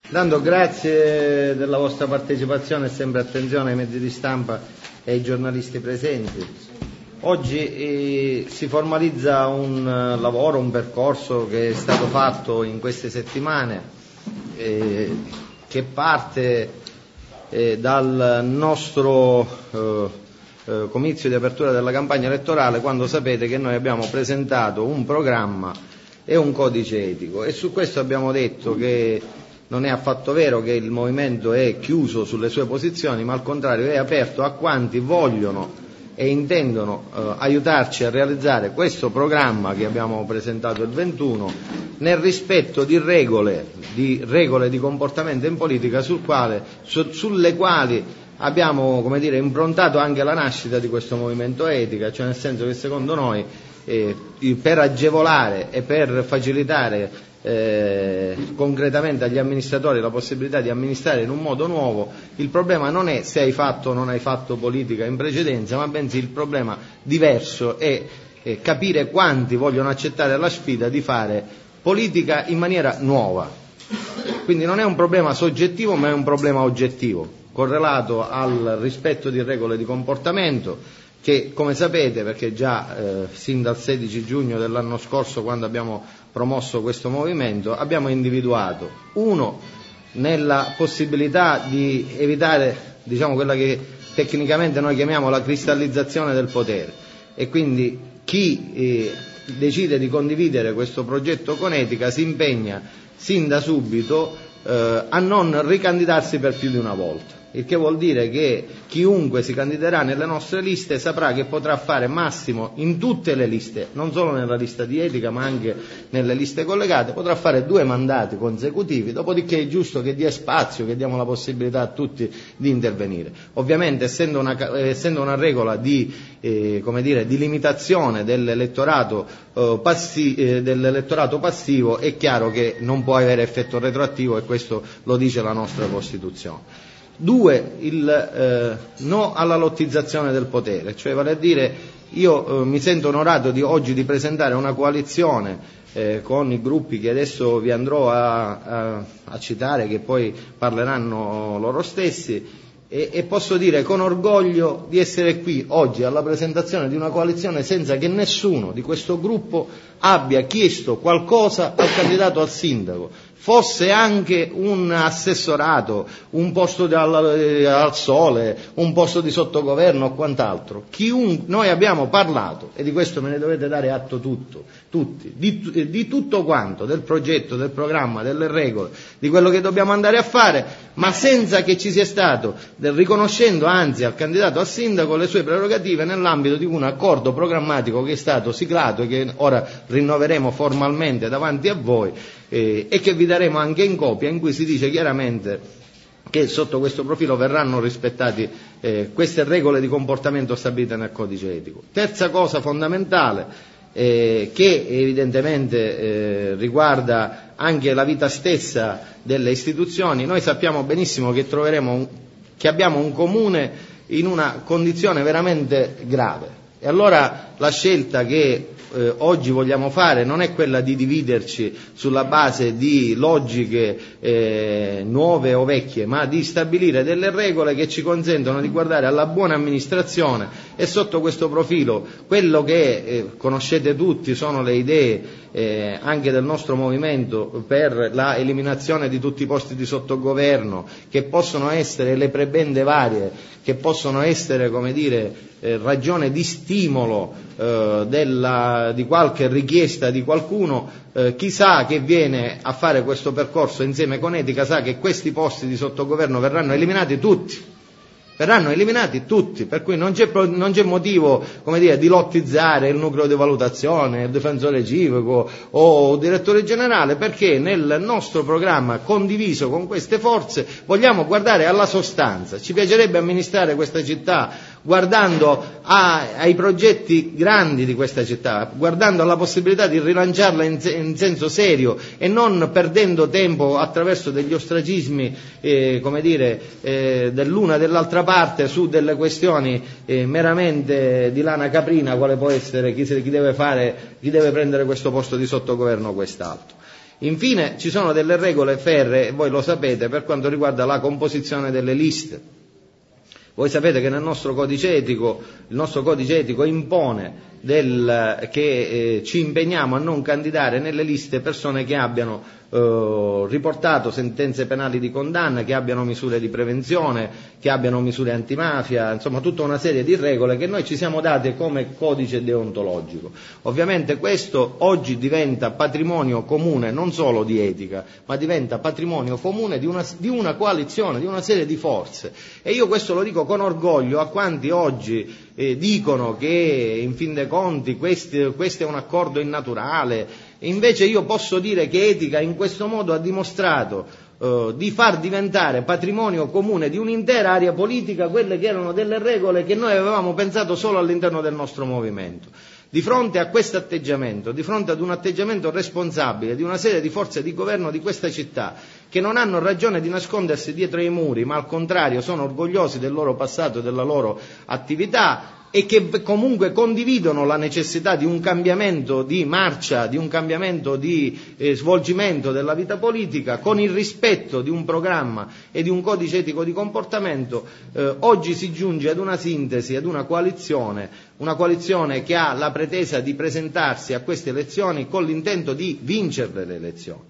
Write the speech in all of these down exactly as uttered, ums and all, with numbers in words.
Dando grazie della vostra partecipazione e sempre attenzione ai mezzi di stampa e ai giornalisti presenti. Oggi eh, si formalizza un uh, lavoro, un percorso che è stato fatto in queste settimane, eh, che parte eh, dal nostro eh, eh, comizio di apertura della campagna elettorale, quando sapete che noi abbiamo presentato un programma e un codice etico, e su questo abbiamo detto che non è affatto vero che il movimento è chiuso sulle sue posizioni, ma al contrario è aperto a quanti vogliono e intendono eh, aiutarci a realizzare questo programma che abbiamo presentato il ventuno, nel rispetto di regole di, regole di comportamento in politica sul quale, su, sulle quali abbiamo, come dire, improntato anche la nascita di questo movimento etica, cioè nel senso che secondo noi eh, per agevolare e per facilitare Eh, concretamente agli amministratori la possibilità di amministrare in un modo nuovo, il problema non è se hai fatto o non hai fatto politica in precedenza, ma bensì il problema diverso è, è capire quanti vogliono accettare la sfida di fare politica in maniera nuova. Quindi non è un problema soggettivo, ma è un problema oggettivo, correlato al rispetto di regole di comportamento che, come sapete, perché già eh, sin dal sedici giugno dell'anno scorso, quando abbiamo promosso questo movimento, abbiamo individuato uno nella possibilità di evitare, diciamo, quella che tecnicamente noi chiamiamo la cristallizzazione del potere, e quindi chi eh, decide di condividere questo progetto con etica si impegna sin da subito eh, a non ricandidarsi per più di una volta. Il che vuol dire che chiunque si candiderà nelle nostre liste saprà che potrà fare massimo in tutte le liste, non solo nella lista di etica ma anche nelle liste collegate, potrà fare due mandati consecutivi, dopodiché è giusto che dia spazio, che diamo la possibilità a tutti di intervenire. Ovviamente essendo una, essendo una regola di, eh, come dire, di limitazione dell'elettorato, eh, passi, eh, dell'elettorato passivo, è chiaro che non può avere effetto retroattivo, e questo lo dice la nostra Costituzione. Due, il eh, no alla lottizzazione del potere, cioè vale a dire io eh, mi sento onorato di oggi di presentare una coalizione eh, con i gruppi che adesso vi andrò a, a, a citare, che poi parleranno loro stessi, e, e posso dire con orgoglio di essere qui oggi alla presentazione di una coalizione senza che nessuno di questo gruppo abbia chiesto qualcosa al candidato al sindaco, fosse anche un assessorato, un posto di, al, al sole, un posto di sottogoverno o quant'altro. Chiunque, noi abbiamo parlato, e di questo me ne dovete dare atto tutto, tutti, di, di tutto quanto, del progetto, del programma, delle regole, di quello che dobbiamo andare a fare, ma senza che ci sia stato, del, riconoscendo anzi al candidato al sindaco le sue prerogative nell'ambito di un accordo programmatico che è stato siglato e che ora rinnoveremo formalmente davanti a voi, eh, e che vi daremo anche in copia, in cui si dice chiaramente che sotto questo profilo verranno rispettati eh, queste regole di comportamento stabilite nel codice etico. Terza cosa fondamentale, eh, che evidentemente eh, riguarda anche la vita stessa delle istituzioni, noi sappiamo benissimo che troveremo un, che abbiamo un comune in una condizione veramente grave, e allora la scelta che Eh, oggi vogliamo fare non è quella di dividerci sulla base di logiche eh, nuove o vecchie, ma di stabilire delle regole che ci consentono di guardare alla buona amministrazione, e sotto questo profilo quello che eh, conoscete tutti sono le idee eh, anche del nostro movimento per la eliminazione di tutti i posti di sottogoverno, che possono essere le prebende varie, che possono essere, come dire, eh, ragione di stimolo eh, della, di qualche richiesta di qualcuno. Eh, chi sa che viene a fare questo percorso insieme con etica sa che questi posti di sottogoverno verranno eliminati tutti. verranno eliminati tutti, per cui non c'è, non c'è motivo, come dire, di lottizzare il nucleo di valutazione, il difensore civico o il direttore generale, perché nel nostro programma condiviso con queste forze vogliamo guardare alla sostanza. Ci piacerebbe amministrare questa città guardando a, ai progetti grandi di questa città, guardando alla possibilità di rilanciarla in, in senso serio e non perdendo tempo attraverso degli ostracismi, eh, come dire, eh, dell'una e dell'altra parte su delle questioni eh, meramente di lana caprina, quale può essere chi, chi deve fare, chi deve prendere questo posto di sottogoverno o quest'altro. Infine ci sono delle regole ferree, voi lo sapete, per quanto riguarda la composizione delle liste. Voi sapete che nel nostro codice etico, il nostro codice etico impone del, che eh, ci impegniamo a non candidare nelle liste persone che abbiano eh, riportato sentenze penali di condanna, che abbiano misure di prevenzione, che abbiano misure antimafia, insomma tutta una serie di regole che noi ci siamo date come codice deontologico. Ovviamente questo oggi diventa patrimonio comune non solo di etica, ma diventa patrimonio comune di una, di una coalizione, di una serie di forze. E io questo lo dico con orgoglio a quanti oggi eh, dicono che in fin dei conti questo, questo è un accordo innaturale. Invece io posso dire che etica in questo modo ha dimostrato eh, di far diventare patrimonio comune di un'intera area politica quelle che erano delle regole che noi avevamo pensato solo all'interno del nostro movimento. Di fronte a questo atteggiamento, di fronte ad un atteggiamento responsabile di una serie di forze di governo di questa città, che non hanno ragione di nascondersi dietro i muri, ma al contrario sono orgogliosi del loro passato e della loro attività, e che comunque condividono la necessità di un cambiamento di marcia, di un cambiamento di eh, svolgimento della vita politica, con il rispetto di un programma e di un codice etico di comportamento, eh, oggi si giunge ad una sintesi, ad una coalizione, una coalizione che ha la pretesa di presentarsi a queste elezioni con l'intento di vincere le elezioni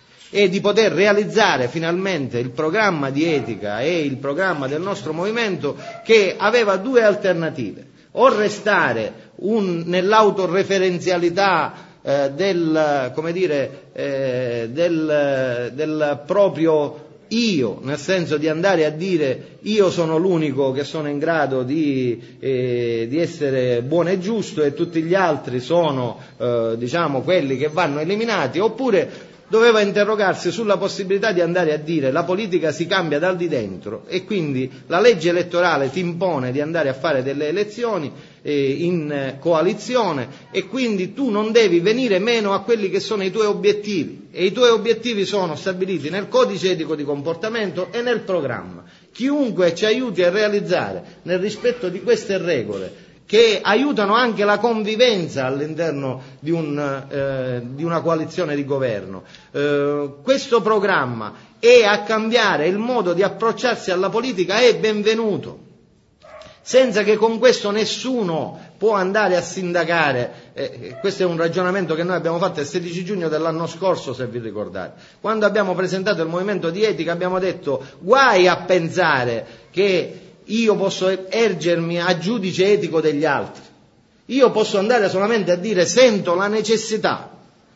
e di poter realizzare finalmente il programma di etica e il programma del nostro movimento, che aveva due alternative: o restare un, nell'autoreferenzialità eh, del, come dire, eh, del, del proprio io, nel senso di andare a dire io sono l'unico che sono in grado di, eh, di essere buono e giusto e tutti gli altri sono eh, diciamo quelli che vanno eliminati, oppure doveva interrogarsi sulla possibilità di andare a dire la politica si cambia dal di dentro e quindi la legge elettorale ti impone di andare a fare delle elezioni eh, in eh, coalizione, e quindi tu non devi venire meno a quelli che sono i tuoi obiettivi, e i tuoi obiettivi sono stabiliti nel codice etico di comportamento e nel programma. Chiunque ci aiuti a realizzare nel rispetto di queste regole, che aiutano anche la convivenza all'interno di, un, eh, di una coalizione di governo, eh, questo programma e a cambiare il modo di approcciarsi alla politica è benvenuto, senza che con questo nessuno può andare a sindacare. Eh, questo è un ragionamento che noi abbiamo fatto il sedici giugno dell'anno scorso, se vi ricordate, quando abbiamo presentato il movimento di etica. Abbiamo detto guai a pensare che io posso ergermi a giudice etico degli altri. Io posso andare solamente a dire sento la necessità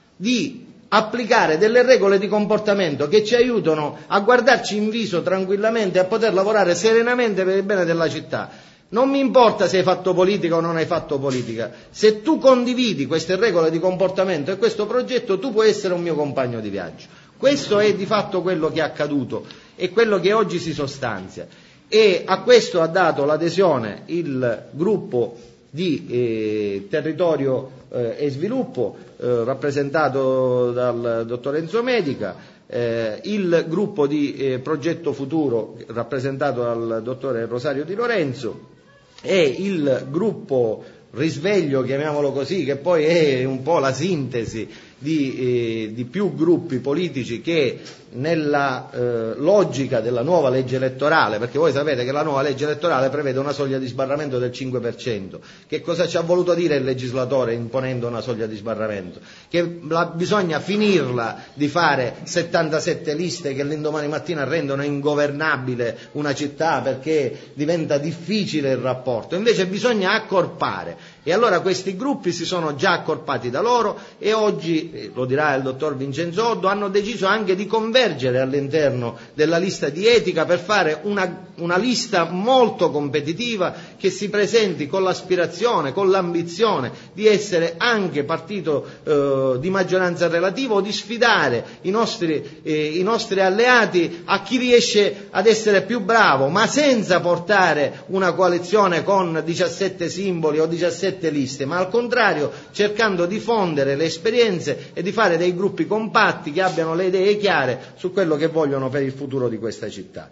di applicare delle regole di comportamento che ci aiutano a guardarci in viso tranquillamente e a poter lavorare serenamente per il bene della città. Non mi importa se hai fatto politica o non hai fatto politica, se tu condividi queste regole di comportamento e questo progetto, tu puoi essere un mio compagno di viaggio. Questo è di fatto quello che è accaduto e quello che oggi si sostanzia. E a questo ha dato l'adesione il gruppo di eh, territorio eh, e sviluppo eh, rappresentato dal dottor Enzo Medica, eh, il gruppo di eh, progetto futuro rappresentato dal dottore Rosario Di Lorenzo e il gruppo risveglio, chiamiamolo così, che poi è un po' la sintesi di, eh, di più gruppi politici che nella eh, logica della nuova legge elettorale, perché voi sapete che la nuova legge elettorale prevede una soglia di sbarramento del cinque per cento. Che cosa ci ha voluto dire il legislatore imponendo una soglia di sbarramento? Che la, bisogna finirla di fare settantasette liste che l'indomani mattina rendono ingovernabile una città perché diventa difficile il rapporto, invece bisogna accorpare. E allora questi gruppi si sono già accorpati da loro e oggi, lo dirà il dottor Vincenzo Oddo, hanno deciso anche di convergere all'interno della lista di etica per fare una, una lista molto competitiva che si presenti con l'aspirazione, con l'ambizione di essere anche partito eh, di maggioranza relativa o di sfidare i nostri, eh, i nostri alleati a chi riesce ad essere più bravo, ma senza portare una coalizione con diciassette simboli o diciassette liste, ma al contrario cercando di fondere le esperienze e di fare dei gruppi compatti che abbiano le idee chiare su quello che vogliono per il futuro di questa città.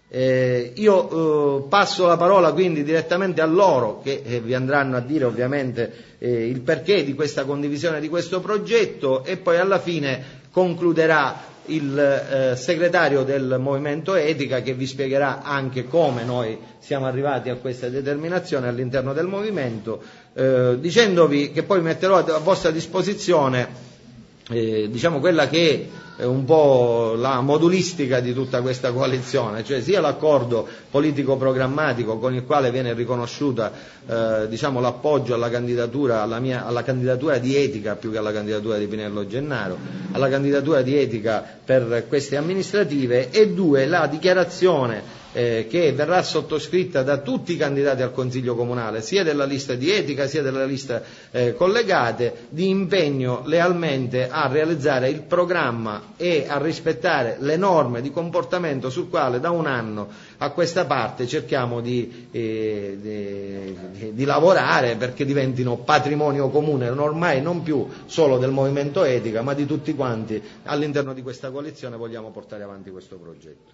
Eh, io eh, passo la parola quindi direttamente a loro, che eh, vi andranno a dire ovviamente eh, il perché di questa condivisione di questo progetto, e poi alla fine concluderà il eh, segretario del Movimento Etica, che vi spiegherà anche come noi siamo arrivati a questa determinazione all'interno del movimento, eh, dicendovi che poi metterò a vostra disposizione eh, diciamo quella che è un po' la modulistica di tutta questa coalizione, cioè sia l'accordo politico programmatico con il quale viene riconosciuta eh, diciamo l'appoggio alla candidatura, alla, mia, alla candidatura di Etica più che alla candidatura di Pinello Gennaro, alla candidatura di Etica per queste amministrative, e due, la dichiarazione Eh, che verrà sottoscritta da tutti i candidati al Consiglio Comunale, sia della lista di Etica sia della lista eh, collegate, di impegno lealmente a realizzare il programma e a rispettare le norme di comportamento sul quale da un anno a questa parte cerchiamo di, eh, di, di lavorare perché diventino patrimonio comune, ormai non più solo del Movimento Etica, ma di tutti quanti all'interno di questa coalizione vogliamo portare avanti questo progetto.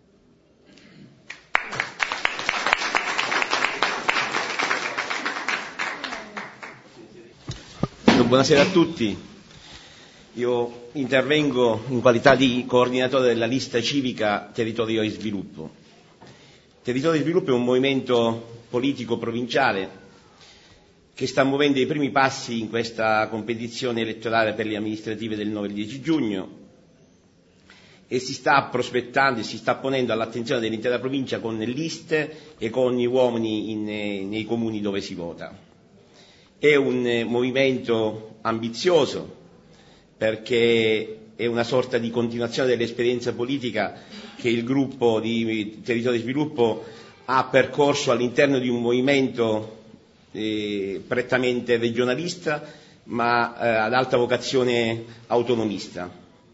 Buonasera a tutti, io intervengo in qualità di coordinatore della lista civica Territorio di Sviluppo. Territorio di Sviluppo è un movimento politico provinciale che sta muovendo i primi passi in questa competizione elettorale per le amministrative del nove e dieci giugno e si sta prospettando e si sta ponendo all'attenzione dell'intera provincia con liste e con gli uomini in, nei comuni dove si vota. È un eh, movimento ambizioso perché è una sorta di continuazione dell'esperienza politica che il gruppo di Territorio di Sviluppo ha percorso all'interno di un movimento eh, prettamente regionalista ma eh, ad alta vocazione autonomista,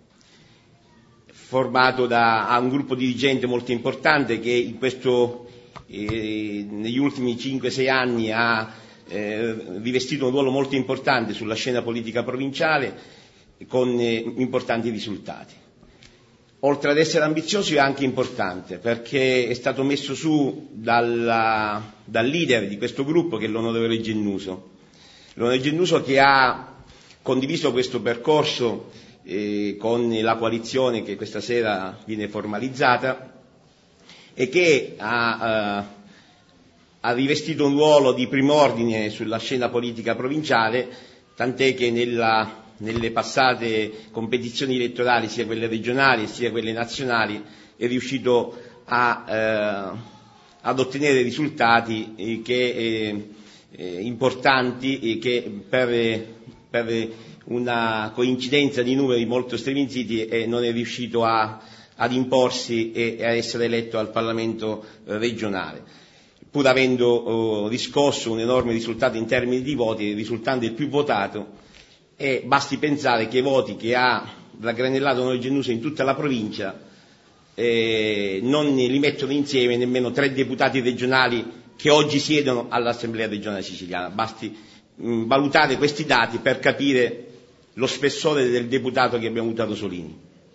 formato da ha un gruppo dirigente molto importante che in questo, eh, negli ultimi cinque sei anni ha Eh, rivestito un ruolo molto importante sulla scena politica provinciale con eh, importanti risultati. Oltre ad essere ambizioso è anche importante perché è stato messo su dalla, dal leader di questo gruppo che è l'onorevole Gennuso. L'onorevole Gennuso che ha condiviso questo percorso eh, con la coalizione che questa sera viene formalizzata e che ha eh, ha rivestito un ruolo di prim'ordine sulla scena politica provinciale, tant'è che nella, nelle passate competizioni elettorali, sia quelle regionali sia quelle nazionali, è riuscito a, eh, ad ottenere risultati eh, che, eh, eh, importanti e che per, per una coincidenza di numeri molto striminziti eh, non è riuscito a, ad imporsi e a essere eletto al Parlamento eh, regionale, pur avendo oh, riscosso un enorme risultato in termini di voti, risultando il più votato, e basti pensare che i voti che ha raggranellato Onore Gennuso in tutta la provincia eh, non li mettono insieme nemmeno tre deputati regionali che oggi siedono all'Assemblea regionale siciliana. Basti mh, valutare questi dati per capire lo spessore del deputato che abbiamo avuto a Rosolini.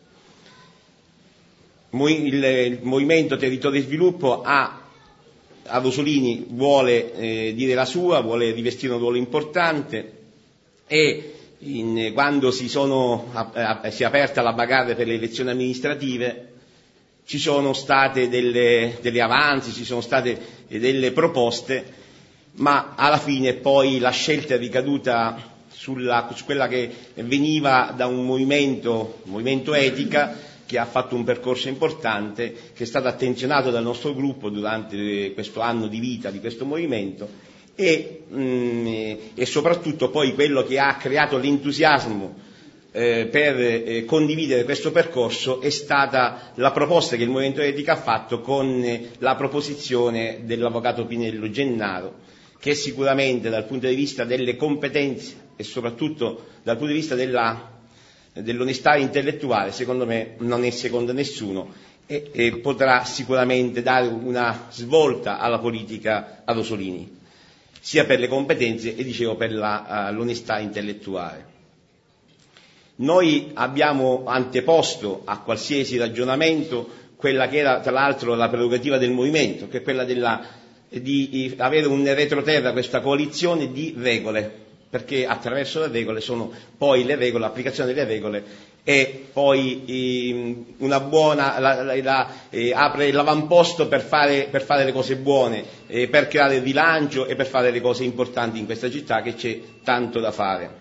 Il, il Movimento Territorio di Sviluppo ha a Rosolini vuole eh, dire la sua, vuole rivestire un ruolo importante e in, quando si, sono, a, a, si è aperta la bagarre per le elezioni amministrative ci sono state delle, delle avanzi, ci sono state delle proposte, ma alla fine poi la scelta è ricaduta sulla, su quella che veniva da un movimento, un movimento Etica, che ha fatto un percorso importante, che è stato attenzionato dal nostro gruppo durante questo anno di vita di questo movimento e, mh, e soprattutto poi quello che ha creato l'entusiasmo eh, per eh, condividere questo percorso è stata la proposta che il Movimento Etica ha fatto con eh, la proposizione dell'avvocato Pinello Gennaro, che sicuramente dal punto di vista delle competenze e soprattutto dal punto di vista della dell'onestà intellettuale, secondo me non è secondo nessuno e, e potrà sicuramente dare una svolta alla politica a Rosolini, sia per le competenze e dicevo per la, uh, l'onestà intellettuale. Noi abbiamo anteposto a qualsiasi ragionamento quella che era tra l'altro la prerogativa del movimento, che è quella della, di avere un retroterra, questa coalizione di regole, perché attraverso le regole sono poi le regole, l'applicazione delle regole e poi eh, una buona la, la, la, eh, apre l'avamposto per fare, per fare le cose buone, eh, per creare rilancio e per fare le cose importanti in questa città, che c'è tanto da fare.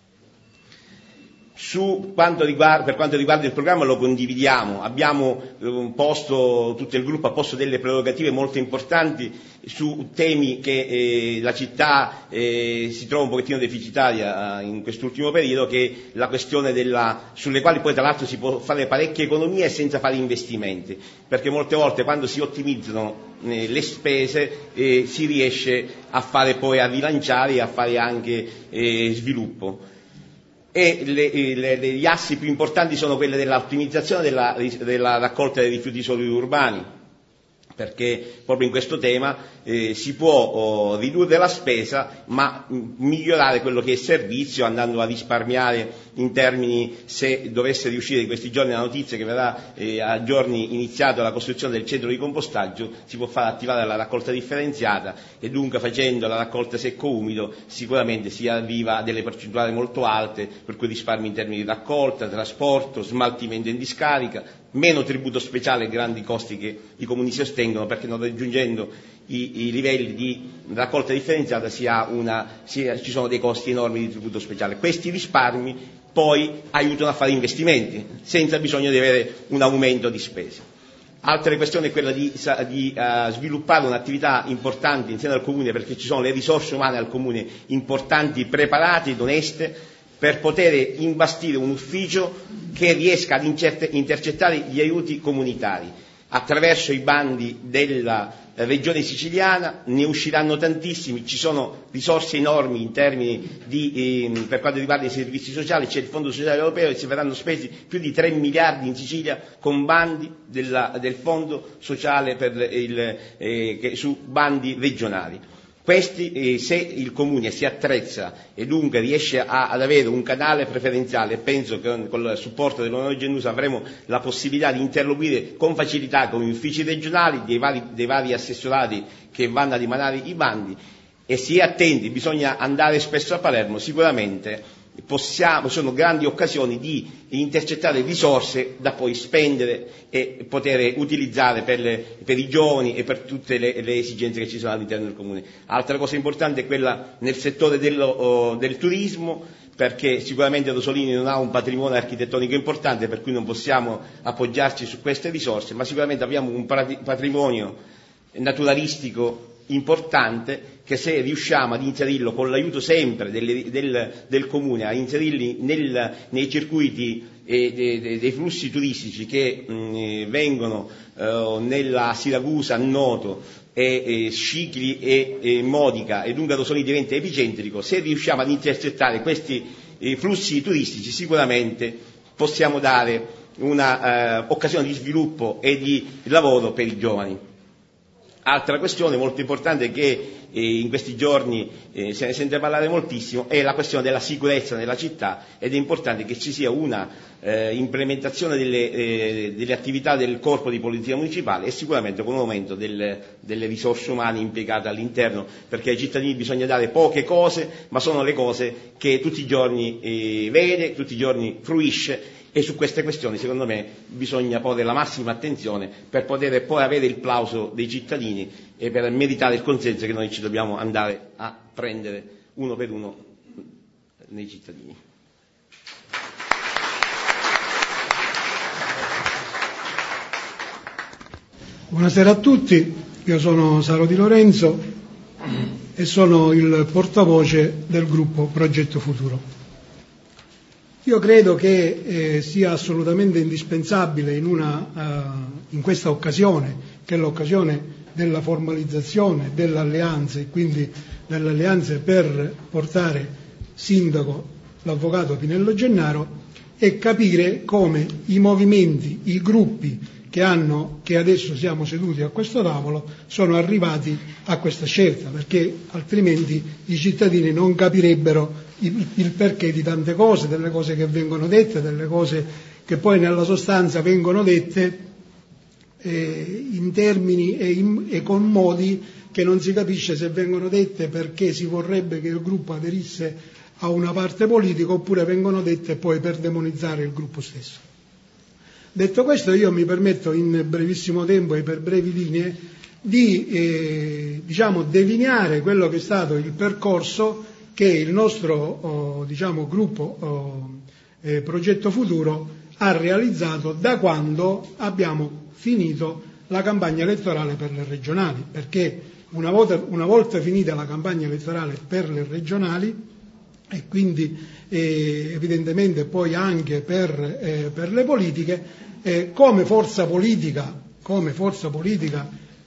Su quanto riguarda, per quanto riguarda il programma, lo condividiamo, abbiamo eh, posto, tutto il gruppo ha posto delle prerogative molto importanti su temi che eh, la città eh, si trova un pochettino deficitaria eh, in quest'ultimo periodo, che è la questione della, sulle quali poi tra l'altro si può fare parecchie economie senza fare investimenti, perché molte volte quando si ottimizzano eh, le spese eh, si riesce a fare poi a rilanciare e a fare anche eh, sviluppo. E le, le, le, gli assi più importanti sono quelli dell'ottimizzazione della, della raccolta dei rifiuti solidi urbani, perché proprio in questo tema eh, si può oh, ridurre la spesa ma mh, migliorare quello che è servizio, andando a risparmiare in termini, se dovesse riuscire in questi giorni la notizia che verrà eh, a giorni iniziata la costruzione del centro di compostaggio, si può far attivare la raccolta differenziata e dunque facendo la raccolta secco-umido sicuramente si arriva a delle percentuali molto alte, per cui risparmi in termini di raccolta, trasporto, smaltimento in discarica, meno tributo speciale e grandi costi che i comuni si sostengono, perché non raggiungendo i, i livelli di raccolta differenziata si ha una, si, ci sono dei costi enormi di tributo speciale. Questi risparmi poi aiutano a fare investimenti senza bisogno di avere un aumento di spese. Altra questione è quella di, di uh, sviluppare un'attività importante insieme al Comune, perché ci sono le risorse umane al Comune importanti, preparate ed oneste, per poter imbastire un ufficio che riesca ad intercettare gli aiuti comunitari. Attraverso i bandi della Regione siciliana ne usciranno tantissimi, ci sono risorse enormi in termini di, eh, per quanto riguarda i servizi sociali, c'è il Fondo Sociale Europeo e si verranno spesi più di tre miliardi in Sicilia con bandi della, del Fondo Sociale per il, eh, che, su bandi regionali. Questi, eh, se il Comune si attrezza e dunque riesce a, ad avere un canale preferenziale, penso che con il supporto dell'Onorevole Gennusa avremo la possibilità di interloquire con facilità con gli uffici regionali, dei vari, dei vari assessorati che vanno ad emanare i bandi, e si è attenti, bisogna andare spesso a Palermo, sicuramente possiamo, sono grandi occasioni di intercettare risorse da poi spendere e poter utilizzare per, le, per i giovani e per tutte le, le esigenze che ci sono all'interno del Comune. Altra cosa importante è quella nel settore dello, oh, del turismo, perché sicuramente Rosolini non ha un patrimonio architettonico importante, per cui non possiamo appoggiarci su queste risorse, ma sicuramente abbiamo un patrimonio naturalistico importante, che se riusciamo ad inserirlo con l'aiuto sempre del, del, del Comune, a inserirli nel, nei circuiti eh, de, de, dei flussi turistici che mh, vengono eh, nella Siracusa, Noto, e, e Scicli e, e Modica, e dunque Rosolini diventa epicentrico, se riusciamo ad intercettare questi eh, flussi turistici sicuramente possiamo dare una eh, occasione di sviluppo e di lavoro per i giovani. Altra questione molto importante che eh, in questi giorni eh, se ne sente parlare moltissimo è la questione della sicurezza nella città, ed è importante che ci sia una eh, implementazione delle, eh, delle attività del corpo di polizia municipale, e sicuramente con un aumento del, delle risorse umane impiegate all'interno, perché ai cittadini bisogna dare poche cose, ma sono le cose che tutti i giorni eh, vede, tutti i giorni fruisce. E su queste questioni secondo me bisogna porre la massima attenzione per poter poi avere il plauso dei cittadini e per meritare il consenso che noi ci dobbiamo andare a prendere uno per uno nei cittadini. Buonasera a tutti, io sono Saro Di Lorenzo e sono il portavoce del gruppo Progetto Futuro. Io credo che eh, sia assolutamente indispensabile in, una, uh, in questa occasione, che è l'occasione della formalizzazione delle alleanze, e quindi delle alleanze per portare sindaco l'avvocato Pinello Gennaro, e capire come i movimenti, i gruppi che hanno, che adesso siamo seduti a questo tavolo, sono arrivati a questa scelta, perché altrimenti i cittadini non capirebbero il, il perché di tante cose, delle cose che vengono dette, delle cose che poi nella sostanza vengono dette eh, in termini e, in, e con modi che non si capisce se vengono dette perché si vorrebbe che il gruppo aderisse a una parte politica oppure vengono dette poi per demonizzare il gruppo stesso. Detto questo, io mi permetto in brevissimo tempo e per brevi linee di eh, diciamo, delineare quello che è stato il percorso che il nostro oh, diciamo, gruppo oh, eh, Progetto Futuro ha realizzato da quando abbiamo finito la campagna elettorale per le regionali, perché una volta, una volta finita la campagna elettorale per le regionali e quindi eh, evidentemente poi anche per, eh, per le politiche, eh, come forza politica, come forza politica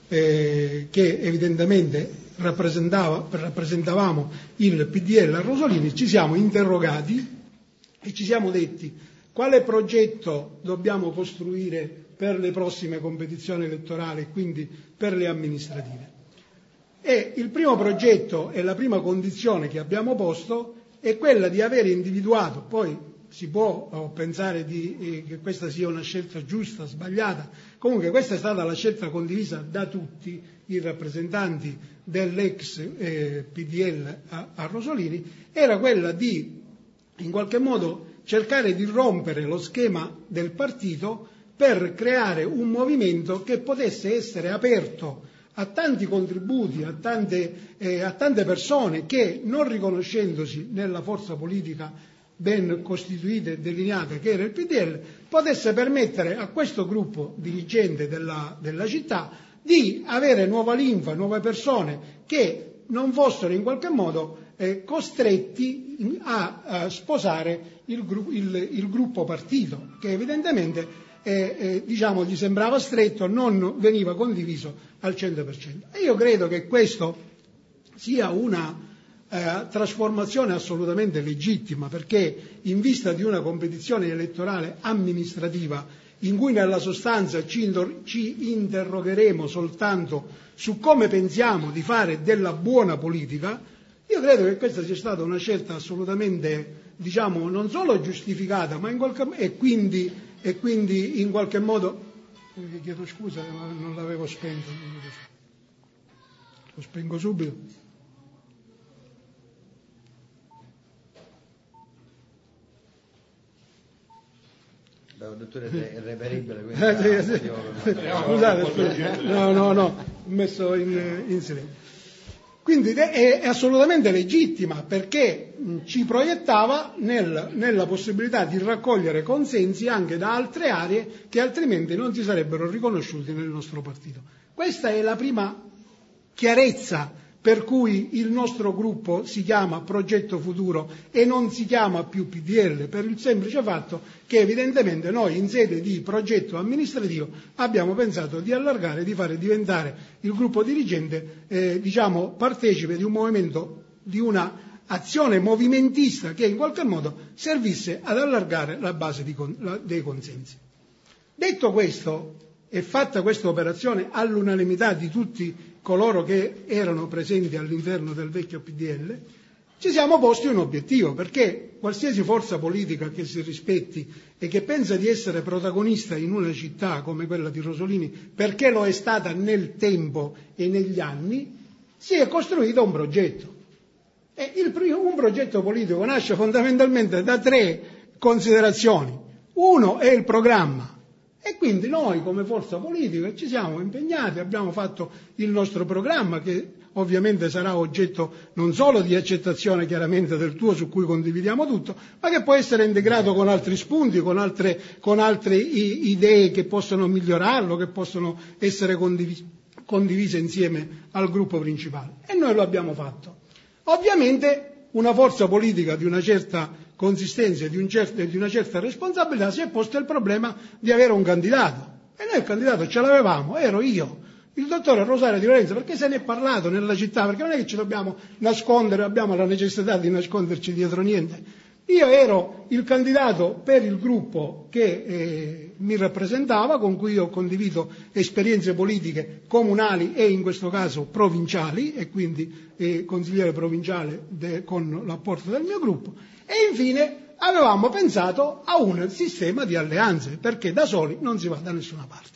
eh, che evidentemente rappresentava, rappresentavamo il P D L a Rosolini, ci siamo interrogati e ci siamo detti quale progetto dobbiamo costruire per le prossime competizioni elettorali, quindi per le amministrative. E il primo progetto e la prima condizione che abbiamo posto è quella di avere individuato, poi si può oh, pensare di, eh, che questa sia una scelta giusta, sbagliata, comunque questa è stata la scelta condivisa da tutti i rappresentanti dell'ex eh, P D L a, a Rosolini, era quella di in qualche modo cercare di rompere lo schema del partito per creare un movimento che potesse essere aperto a tanti contributi, a tante, eh, a tante persone che, non riconoscendosi nella forza politica ben costituita e delineata che era il P D L, potesse permettere a questo gruppo dirigente della, della città di avere nuova linfa, nuove persone che non fossero in qualche modo eh, costretti a, a sposare il, gru- il, il gruppo partito, che evidentemente eh, eh, diciamo, gli sembrava stretto, non veniva condiviso al cento per cento. E io credo che questo sia una eh, trasformazione assolutamente legittima, perché in vista di una competizione elettorale amministrativa in cui nella sostanza ci, indor- ci interrogheremo soltanto su come pensiamo di fare della buona politica, io credo che questa sia stata una scelta assolutamente, diciamo, non solo giustificata, ma in qualche e quindi, e quindi in qualche modo, vi chiedo scusa, ma non l'avevo spento, lo spengo subito. Dottore, è reperibile, quindi eh, sì, sì. Scusate, no, no, no, ho messo in, in silenzio. Quindi è, è assolutamente legittima, perché ci proiettava nel, nella possibilità di raccogliere consensi anche da altre aree che altrimenti non si sarebbero riconosciuti nel nostro partito. Questa è la prima chiarezza per cui il nostro gruppo si chiama Progetto Futuro e non si chiama più P D L, per il semplice fatto che evidentemente noi in sede di progetto amministrativo abbiamo pensato di allargare, di fare diventare il gruppo dirigente eh, diciamo partecipe di un movimento, di una azione movimentista che in qualche modo servisse ad allargare la base di con, la, dei consensi. Detto questo, e fatta questa operazione all'unanimità di tutti coloro che erano presenti all'interno del vecchio P D L, ci siamo posti un obiettivo, perché qualsiasi forza politica che si rispetti e che pensa di essere protagonista in una città come quella di Rosolini, perché lo è stata nel tempo e negli anni, si è costruito un progetto. E il primo, un progetto politico nasce fondamentalmente da tre considerazioni. Uno è il programma. E quindi noi come forza politica ci siamo impegnati, abbiamo fatto il nostro programma che ovviamente sarà oggetto non solo di accettazione chiaramente del tuo su cui condividiamo tutto, ma che può essere integrato con altri spunti, con altre, con altre idee che possono migliorarlo, che possono essere condivise, condivise insieme al gruppo principale. E noi lo abbiamo fatto. Ovviamente una forza politica di una certa consistenza e di, un certo, di una certa responsabilità si è posto il problema di avere un candidato. E noi il candidato ce l'avevamo, ero io, il dottore Rosario Di Lorenzo, perché se ne è parlato nella città, perché non è che ci dobbiamo nascondere, abbiamo la necessità di nasconderci dietro niente. Io ero il candidato per il gruppo che eh, mi rappresentava, con cui ho condiviso esperienze politiche comunali e in questo caso provinciali, e quindi eh, consigliere provinciale de, con l'apporto del mio gruppo. E infine avevamo pensato a un sistema di alleanze, perché da soli non si va da nessuna parte.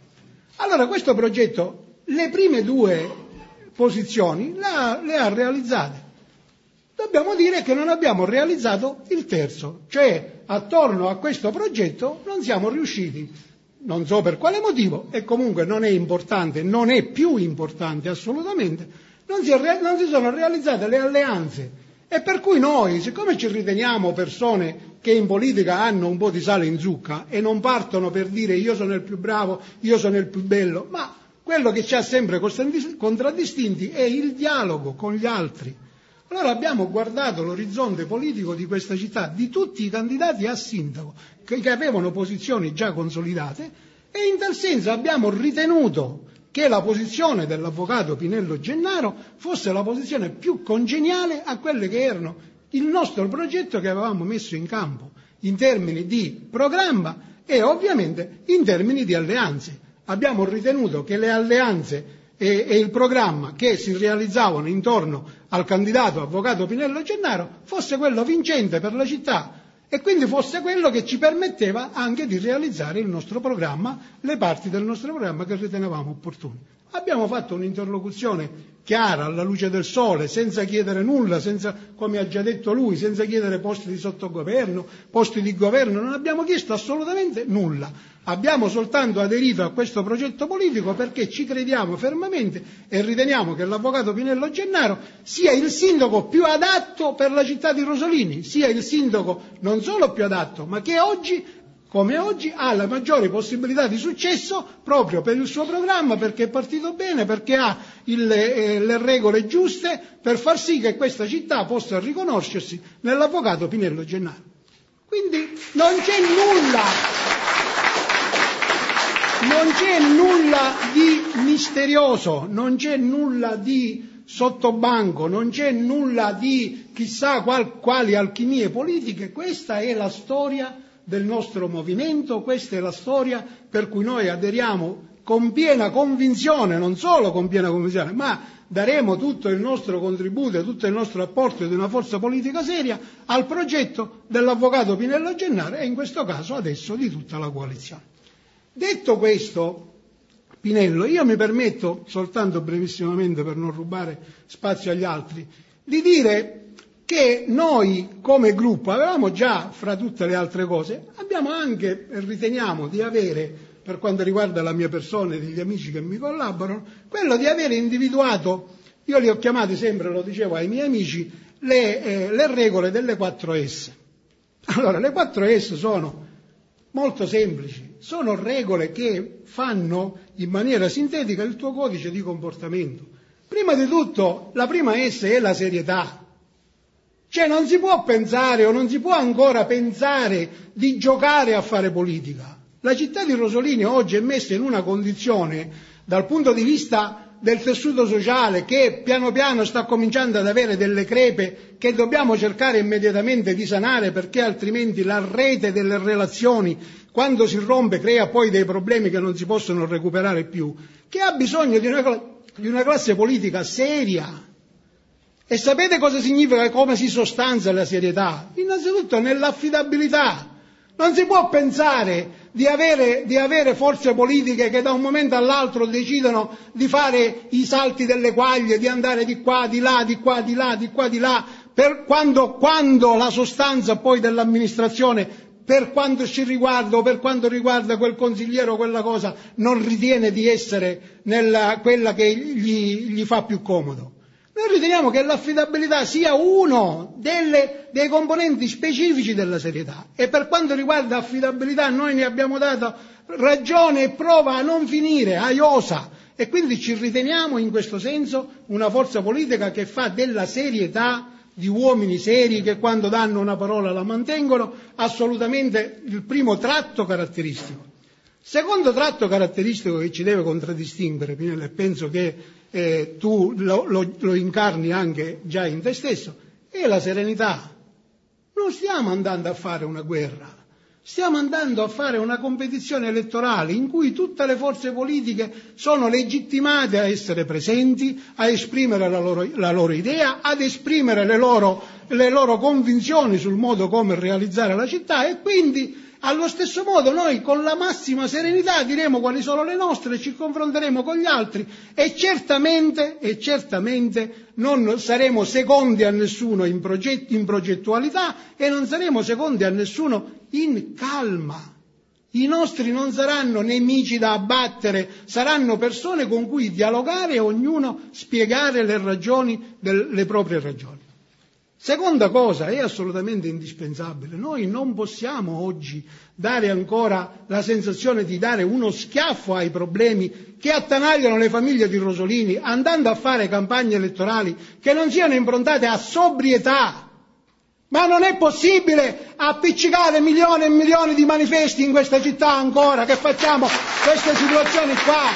Allora questo progetto, le prime due posizioni le ha, le ha realizzate. dobbiamo dire che non abbiamo realizzato il terzo, cioè attorno a questo progetto non siamo riusciti, non so per quale motivo, e comunque non è importante, non è più importante assolutamente, non si, è, non si sono realizzate le alleanze, e per cui noi, siccome ci riteniamo persone che in politica hanno un po' di sale in zucca e non partono per dire io sono il più bravo, io sono il più bello, ma quello che ci ha sempre contraddistinti è il dialogo con gli altri. Allora abbiamo guardato l'orizzonte politico di questa città, di tutti i candidati a sindaco, che, che avevano posizioni già consolidate, e in tal senso abbiamo ritenuto che la posizione dell'avvocato Pinello Gennaro fosse la posizione più congeniale a quelle che erano il nostro progetto che avevamo messo in campo, in termini di programma e ovviamente in termini di alleanze. Abbiamo ritenuto che le alleanze e, e il programma che si realizzavano intorno al candidato avvocato Pinello Gennaro fosse quello vincente per la città e quindi fosse quello che ci permetteva anche di realizzare il nostro programma, le parti del nostro programma che ritenevamo opportune. Abbiamo fatto un'interlocuzione chiara, alla luce del sole, senza chiedere nulla, senza, come ha già detto lui, senza chiedere posti di sottogoverno, posti di governo, non abbiamo chiesto assolutamente nulla. Abbiamo soltanto aderito a questo progetto politico perché ci crediamo fermamente e riteniamo che l'avvocato Pinello Gennaro sia il sindaco più adatto per la città di Rosolini, sia il sindaco non solo più adatto, ma che oggi, come oggi, ha la maggiore possibilità di successo proprio per il suo programma, perché è partito bene, perché ha il, eh, le regole giuste per far sì che questa città possa riconoscersi nell'avvocato Pinello Gennaro. Quindi non c'è nulla, non c'è nulla di misterioso, non c'è nulla di sottobanco, non c'è nulla di chissà qual, quali alchimie politiche, questa è la storia del nostro movimento, questa è la storia per cui noi aderiamo con piena convinzione, non solo con piena convinzione, ma daremo tutto il nostro contributo, tutto il nostro apporto di una forza politica seria al progetto dell'avvocato Pinello Gennaro e in questo caso adesso di tutta la coalizione. Detto questo, Pinello, io mi permetto soltanto brevissimamente per non rubare spazio agli altri, di dire che noi come gruppo avevamo già, fra tutte le altre cose, abbiamo anche, riteniamo di avere, per quanto riguarda la mia persona e degli amici che mi collaborano, quello di avere individuato, io li ho chiamati sempre, lo dicevo ai miei amici, le, eh, le regole delle quattro S. Allora, le quattro S sono molto semplici, sono regole che fanno in maniera sintetica il tuo codice di comportamento. Prima di tutto, la prima S è la serietà. Cioè non si può pensare o non si può ancora pensare di giocare a fare politica. La città di Rosolini oggi è messa in una condizione dal punto di vista del tessuto sociale che piano piano sta cominciando ad avere delle crepe che dobbiamo cercare immediatamente di sanare perché altrimenti la rete delle relazioni quando si rompe crea poi dei problemi che non si possono recuperare più, che ha bisogno di una, di una classe politica seria. E sapete cosa significa, come si sostanzia la serietà? Innanzitutto nell'affidabilità. Non si può pensare di avere, di avere forze politiche che da un momento all'altro decidono di fare i salti delle quaglie, di andare di qua, di là, di qua, di là, di qua, di là, per quando, quando la sostanza poi dell'amministrazione, per quanto ci riguarda o per quanto riguarda quel consigliere o quella cosa, non ritiene di essere nella, quella che gli, gli fa più comodo. Noi riteniamo che l'affidabilità sia uno delle, dei componenti specifici della serietà e per quanto riguarda affidabilità noi ne abbiamo dato ragione e prova a non finire, a iosa, e quindi ci riteniamo in questo senso una forza politica che fa della serietà, di uomini seri che quando danno una parola la mantengono, assolutamente il primo tratto caratteristico. Secondo tratto caratteristico che ci deve contraddistinguere, Pinello, e penso che eh, tu lo, lo, lo incarni anche già in te stesso, è la serenità. Non stiamo andando a fare una guerra, stiamo andando a fare una competizione elettorale in cui tutte le forze politiche sono legittimate a essere presenti, a esprimere la loro, la loro idea, ad esprimere le loro, le loro convinzioni sul modo come realizzare la città e quindi Allo stesso modo noi con la massima serenità diremo quali sono le nostre, ci confronteremo con gli altri e certamente, e certamente non saremo secondi a nessuno in, progetti, in progettualità e non saremo secondi a nessuno in calma. I nostri non saranno nemici da abbattere, saranno persone con cui dialogare e ognuno spiegare le ragioni, le proprie ragioni. Seconda cosa, è assolutamente indispensabile, noi non possiamo oggi dare ancora la sensazione di dare uno schiaffo ai problemi che attanagliano le famiglie di Rosolini andando a fare campagne elettorali che non siano improntate a sobrietà. Ma non è possibile appiccicare milioni e milioni di manifesti in questa città ancora, che facciamo queste situazioni qua,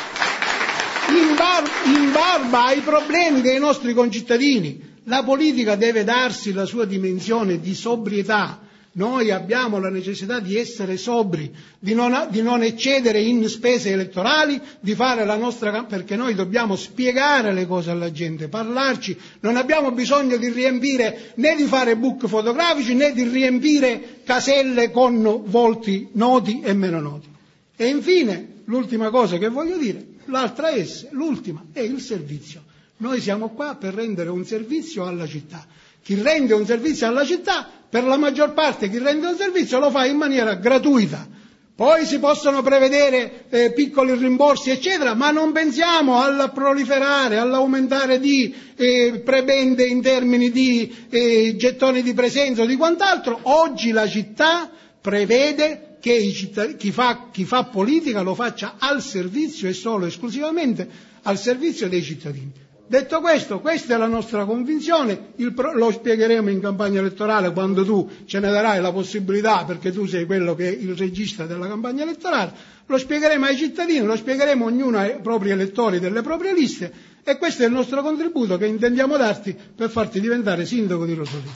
in, bar- in barba ai problemi dei nostri concittadini. La politica deve darsi la sua dimensione di sobrietà. Noi abbiamo la necessità di essere sobri, di non, di non eccedere in spese elettorali, di fare la nostra, perché noi dobbiamo spiegare le cose alla gente, parlarci, non abbiamo bisogno di riempire né di fare book fotografici né di riempire caselle con volti noti e meno noti. E infine, l'ultima cosa che voglio dire, l'altra S, l'ultima, è il servizio. Noi siamo qua per rendere un servizio alla città. Chi rende un servizio alla città, per la maggior parte chi rende un servizio lo fa in maniera gratuita. Poi si possono prevedere eh, piccoli rimborsi, eccetera, ma non pensiamo al proliferare, all'aumentare di eh, prebende in termini di eh, gettoni di presenza o di quant'altro. Oggi la città prevede che i cittadini, chi fa, chi fa politica lo faccia al servizio e solo esclusivamente al servizio dei cittadini. Detto questo, questa è la nostra convinzione, il pro, lo spiegheremo in campagna elettorale quando tu ce ne darai la possibilità, perché tu sei quello che è il regista della campagna elettorale, lo spiegheremo ai cittadini, lo spiegheremo ognuno ai propri elettori delle proprie liste e questo è il nostro contributo che intendiamo darti per farti diventare sindaco di Rosolino.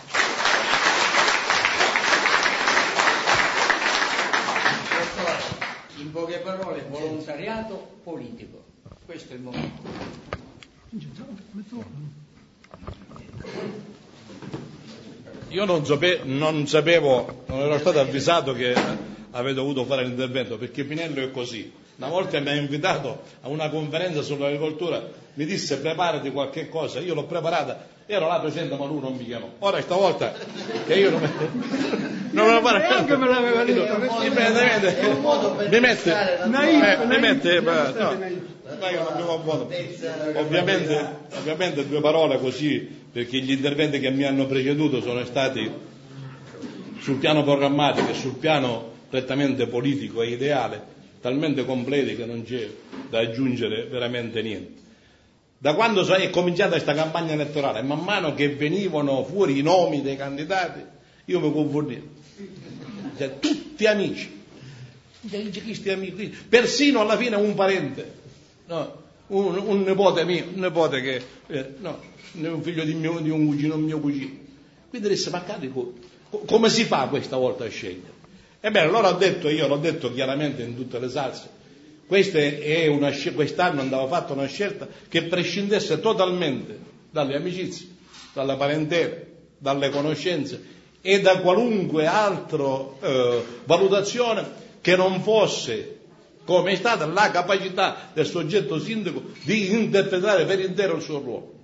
In poche parole, volontariato politico, questo è il momento. Io non sapevo, non sapevo, non ero stato avvisato che avete dovuto fare l'intervento, perché Pinello è così. Una volta mi ha invitato a una conferenza sull'agricoltura, mi disse preparati qualche cosa, io l'ho preparata, ero là presente ma lui non mi chiamò. Ora stavolta che io non me, non me lo pare neanche me l'aveva detto, mi mette, mi mette, mi mette, no. Ovviamente, ovviamente due parole così, perché gli interventi che mi hanno preceduto sono stati sul piano programmatico e sul piano prettamente politico e ideale, talmente completi che non c'è da aggiungere veramente niente. Da quando è cominciata questa campagna elettorale, man mano che venivano fuori i nomi dei candidati, io mi confondevo. Cioè, tutti amici, amici, amici, persino alla fine un parente. No, un, un nipote mio, un nipote che, eh, no, un figlio di, mio, di un cugino, un mio cugino. Quindi disse, ma carico, come si fa questa volta a scegliere? Ebbene, allora ho detto, io l'ho detto chiaramente in tutte le salse, questa è una, quest'anno andava fatta una scelta che prescindesse totalmente dalle amicizie, dalle parentele, dalle conoscenze e da qualunque altra eh, valutazione che non fosse, come è stata la capacità del soggetto sindaco di interpretare per intero il suo ruolo.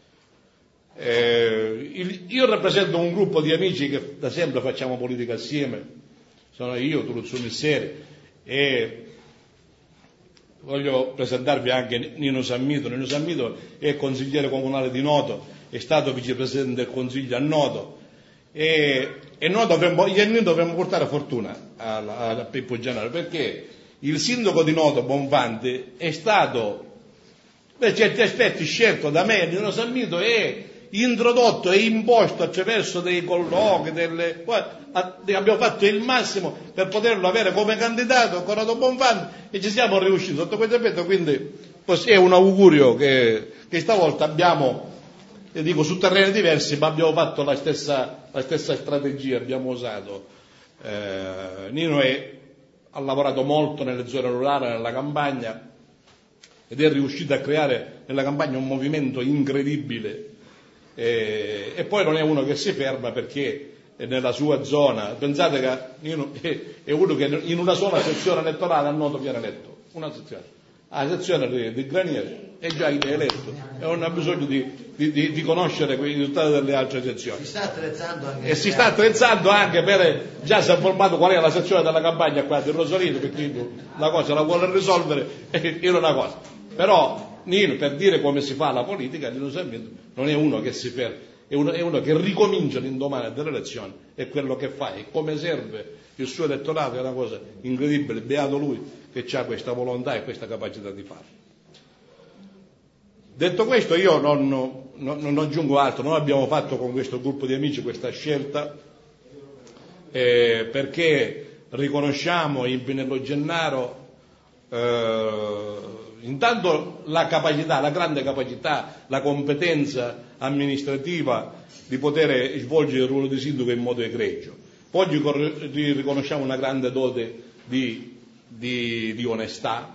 Eh, il, io rappresento un gruppo di amici che da sempre facciamo politica assieme, sono io, Turuzzo Misseri, e voglio presentarvi anche Nino Sammito. Nino Sammito è consigliere comunale di Noto, è stato vicepresidente del Consiglio a Noto, e, e noi dovremmo, io e noi dovremmo portare fortuna a, a Pippo Giannaro, perché il sindaco di Noto, Bonfanti, è stato per certi aspetti scelto da me, Nino Sammito, e introdotto e imposto attraverso dei colloqui, delle, abbiamo fatto il massimo per poterlo avere come candidato, Corrado Bonfanti, e ci siamo riusciti sotto questo aspetto, quindi è un augurio che, che stavolta abbiamo, e dico su terreni diversi, ma abbiamo fatto la stessa, la stessa strategia, abbiamo usato. Eh, Nino è ha lavorato molto nelle zone rurali, nella campagna, ed è riuscito a creare nella campagna un movimento incredibile, e, e poi non è uno che si ferma, perché nella sua zona. Pensate che è uno che in una sola sezione elettorale a Noto viene eletto, una sezione. La sezione di, di Granieri è già eletto e non ha bisogno di, di, di, di conoscere i risultati delle altre sezioni. Si sta attrezzando anche e si sta attrezzando anche per, già si è informato qual è la sezione della campagna qua di Rosolino, perché la cosa la vuole risolvere e è una cosa. Però Nino, per dire come si fa la politica, Nino Sarmiento non è uno che si ferma, è uno, è uno che ricomincia l'indomani delle elezioni, è quello che fa, e come serve il suo elettorato è una cosa incredibile, beato lui che ha questa volontà e questa capacità di farlo. Detto questo, io non, non, non aggiungo altro. Noi abbiamo fatto con questo gruppo di amici questa scelta eh, perché riconosciamo in Pinello Gennaro eh, intanto la capacità, la grande capacità, la competenza amministrativa di poter svolgere il ruolo di sindaco in modo egregio. Poi gli riconosciamo una grande dote di Di, di onestà,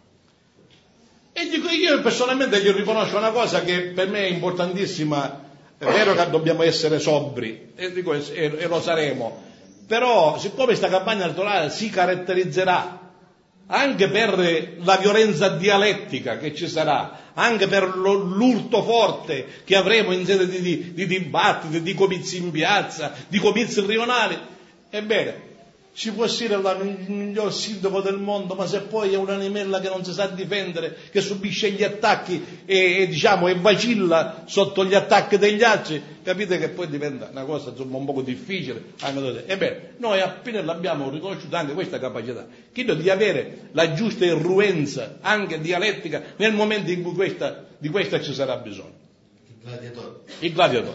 e dico, io personalmente gli riconosco una cosa che per me è importantissima. È vero che dobbiamo essere sobri e, dico, e, e lo saremo, però siccome questa campagna elettorale si caratterizzerà anche per la violenza dialettica che ci sarà, anche per lo, l'urto forte che avremo in sede di, di, di dibattiti, di comizi in piazza, di comizi rionali, ebbene, ci può essere il miglior sindaco del mondo, ma se poi è un'animella che non si sa difendere, che subisce gli attacchi e, e diciamo e vacilla sotto gli attacchi degli altri, capite che poi diventa una cosa insomma un poco difficile. Ebbene, noi a Pinello abbiamo riconosciuto anche questa capacità, credo di avere la giusta irruenza anche dialettica nel momento in cui questa, di questa ci sarà bisogno. Il gladiatore. Il gladiatore.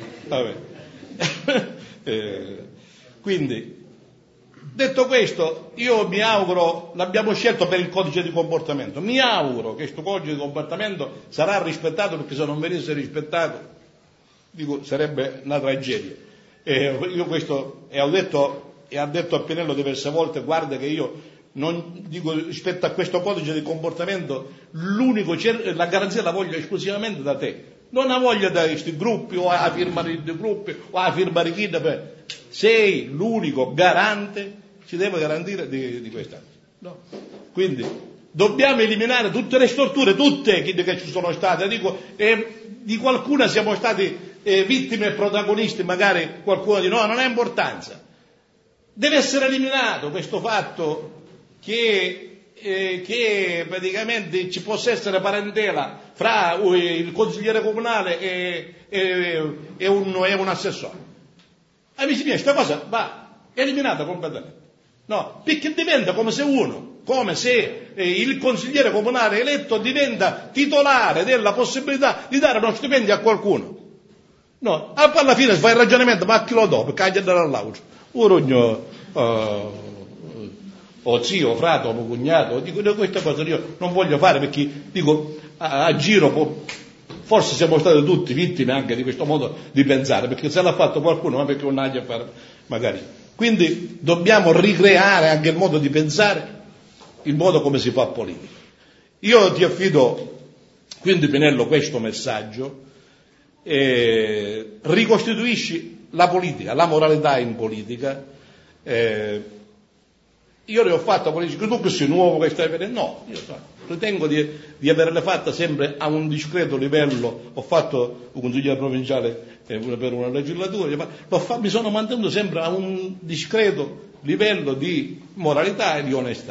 Vabbè. eh, quindi detto questo, io mi auguro, l'abbiamo scelto per il codice di comportamento, mi auguro che questo codice di comportamento sarà rispettato, perché se non venisse rispettato, dico, sarebbe una tragedia. E io questo, e ho detto, e ha detto a Pinello diverse volte, guarda che io non dico rispetto a questo codice di comportamento, l'unico, la garanzia la voglio esclusivamente da te. Non la voglio da questi gruppi o a firma di gruppi o a firma di chi, sei l'unico garante, ci deve garantire di, di questa. No. Quindi dobbiamo eliminare tutte le storture, tutte che ci sono state. Dico, eh, di qualcuna siamo stati eh, vittime e protagonisti, magari qualcuno di noi, non ha importanza. Deve essere eliminato questo fatto che, eh, che praticamente ci possa essere parentela fra il consigliere comunale e, e, e, un, e un assessore. Amici miei, questa cosa va eliminata completamente. No, perché diventa come se uno, come se eh, il consigliere comunale eletto diventa titolare della possibilità di dare uno stipendio a qualcuno. No, alla fine si fa il ragionamento, ma a chi lo do? Perché ha andare all'auto. Un rogno, uh, o zio, o frate, o cugnato, dico, questa cosa io non voglio fare perché, dico, a, a giro, forse siamo stati tutti vittime anche di questo modo di pensare, perché se l'ha fatto qualcuno, ma perché non ha a fare, magari. Quindi dobbiamo ricreare anche il modo di pensare, il modo come si fa politica. Io ti affido, quindi Pinello, questo messaggio, eh, ricostituisci la politica, la moralità in politica. Eh, io ne ho fatto politica, tu che sei nuovo, che stai vedendo, no, io so, ritengo di, di averle fatte sempre a un discreto livello. Ho fatto un consigliere provinciale eh, per una legislatura, ma l'ho fatto, mi sono mantenuto sempre a un discreto livello di moralità e di onestà.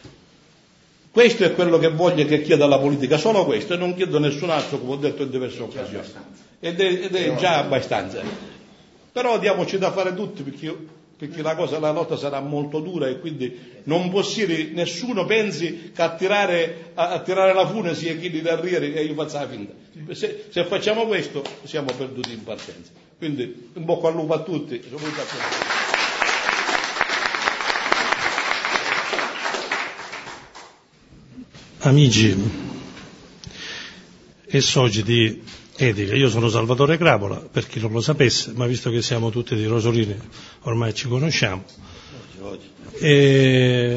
Questo è quello che voglio, che chiedo alla politica, solo questo, e non chiedo nessun altro, come ho detto in diverse occasioni, ed è, ed è già abbastanza. Però diamoci da fare tutti, perché, perché la cosa, la lotta sarà molto dura, e quindi non possiede, nessuno pensi che a tirare, a, a tirare la fune sia chi di arriere e io faccio la finta. Se, se facciamo questo siamo perduti in partenza. Quindi in bocca al lupo a tutti. Amici e soci di Etica, io sono Salvatore Crapola, per chi non lo sapesse, ma visto che siamo tutti di Rosolini ormai ci conosciamo, e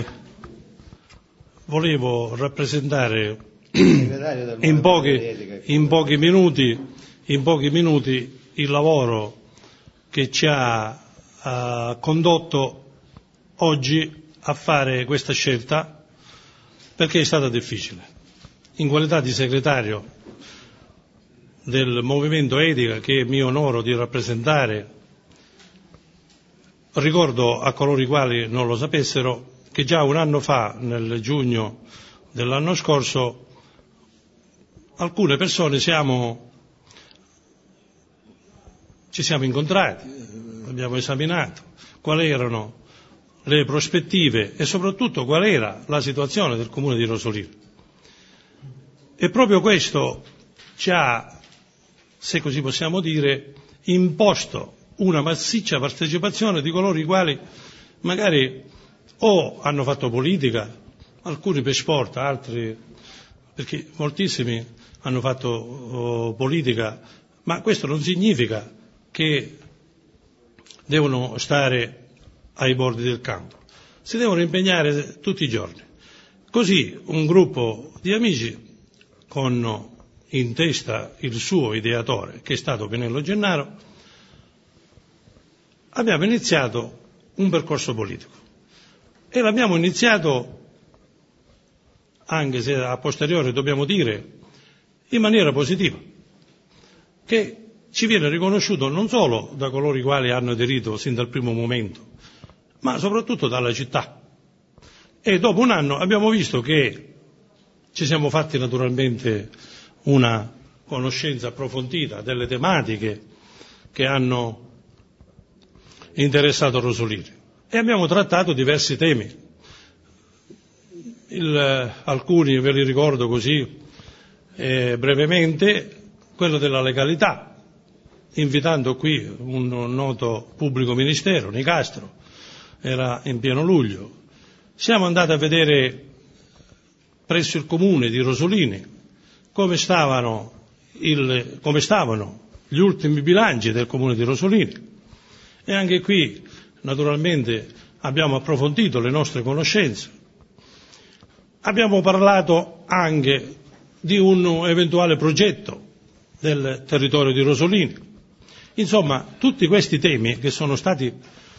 volevo rappresentare in pochi, in pochi minuti in pochi minuti il lavoro che ci ha uh, condotto oggi a fare questa scelta perché è stata difficile. In qualità di segretario del Movimento Etica, che mi onoro di rappresentare, ricordo a coloro i quali non lo sapessero che già un anno fa, nel giugno dell'anno scorso, alcune persone siamo, ci siamo incontrati, abbiamo esaminato quali erano le prospettive e soprattutto qual era la situazione del Comune di Rosolino. E proprio questo ci ha, se così possiamo dire, imposto una massiccia partecipazione di coloro i quali magari o hanno fatto politica, alcuni per sport, altri perché moltissimi hanno fatto oh, politica, ma questo non significa che devono stare ai bordi del campo, si devono impegnare tutti i giorni. Così un gruppo di amici con in testa il suo ideatore, che è stato Pinello Gennaro, abbiamo iniziato un percorso politico e l'abbiamo iniziato, anche se a posteriori dobbiamo dire, in maniera positiva, che ci viene riconosciuto non solo da coloro i quali hanno aderito sin dal primo momento, ma soprattutto dalla città. E dopo un anno abbiamo visto che ci siamo fatti naturalmente una conoscenza approfondita delle tematiche che hanno interessato Rosolino e abbiamo trattato diversi temi. Il, alcuni ve li ricordo così eh, brevemente, quello della legalità, invitando qui un noto pubblico ministero, Nicastro, era in pieno luglio. Siamo andati a vedere presso il comune di Rosolini come stavano, il, come stavano gli ultimi bilanci del comune di Rosolini e anche qui naturalmente abbiamo approfondito le nostre conoscenze. Abbiamo parlato anche di un eventuale progetto del territorio di Rosolini. Insomma, tutti questi temi che sono stati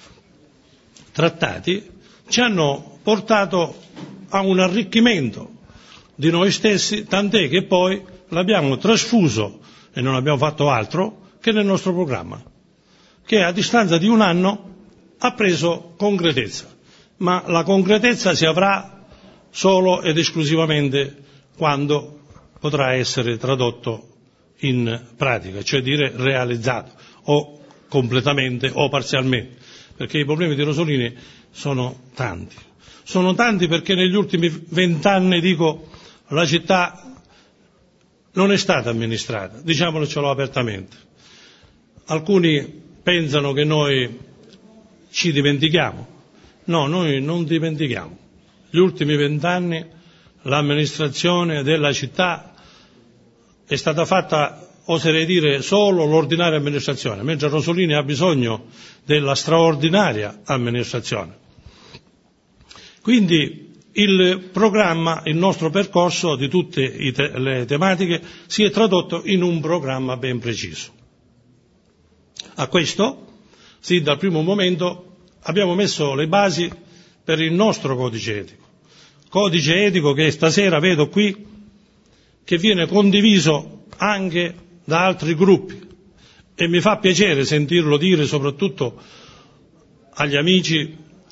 trattati ci hanno portato a un arricchimento di noi stessi, tant'è che poi l'abbiamo trasfuso, e non abbiamo fatto altro, che nel nostro programma, che a distanza di un anno ha preso concretezza. Ma la concretezza si avrà solo ed esclusivamente quando potrà essere tradotto in pratica, cioè dire realizzato, o completamente o parzialmente, perché i problemi di Rosolini sono tanti. Sono tanti perché negli ultimi vent'anni, dico, la città non è stata amministrata, diciamocelo apertamente. Alcuni pensano che noi ci dimentichiamo. No, noi non dimentichiamo. Gli ultimi vent'anni l'amministrazione della città è stata fatta, oserei dire, solo l'ordinaria amministrazione, mentre Rosolini ha bisogno della straordinaria amministrazione. Quindi il programma, il nostro percorso di tutte le tematiche si è tradotto in un programma ben preciso. A questo, sì, dal primo momento abbiamo messo le basi per il nostro codice etico. Codice etico che stasera vedo qui, che viene condiviso anche da altri gruppi e mi fa piacere sentirlo dire soprattutto agli amici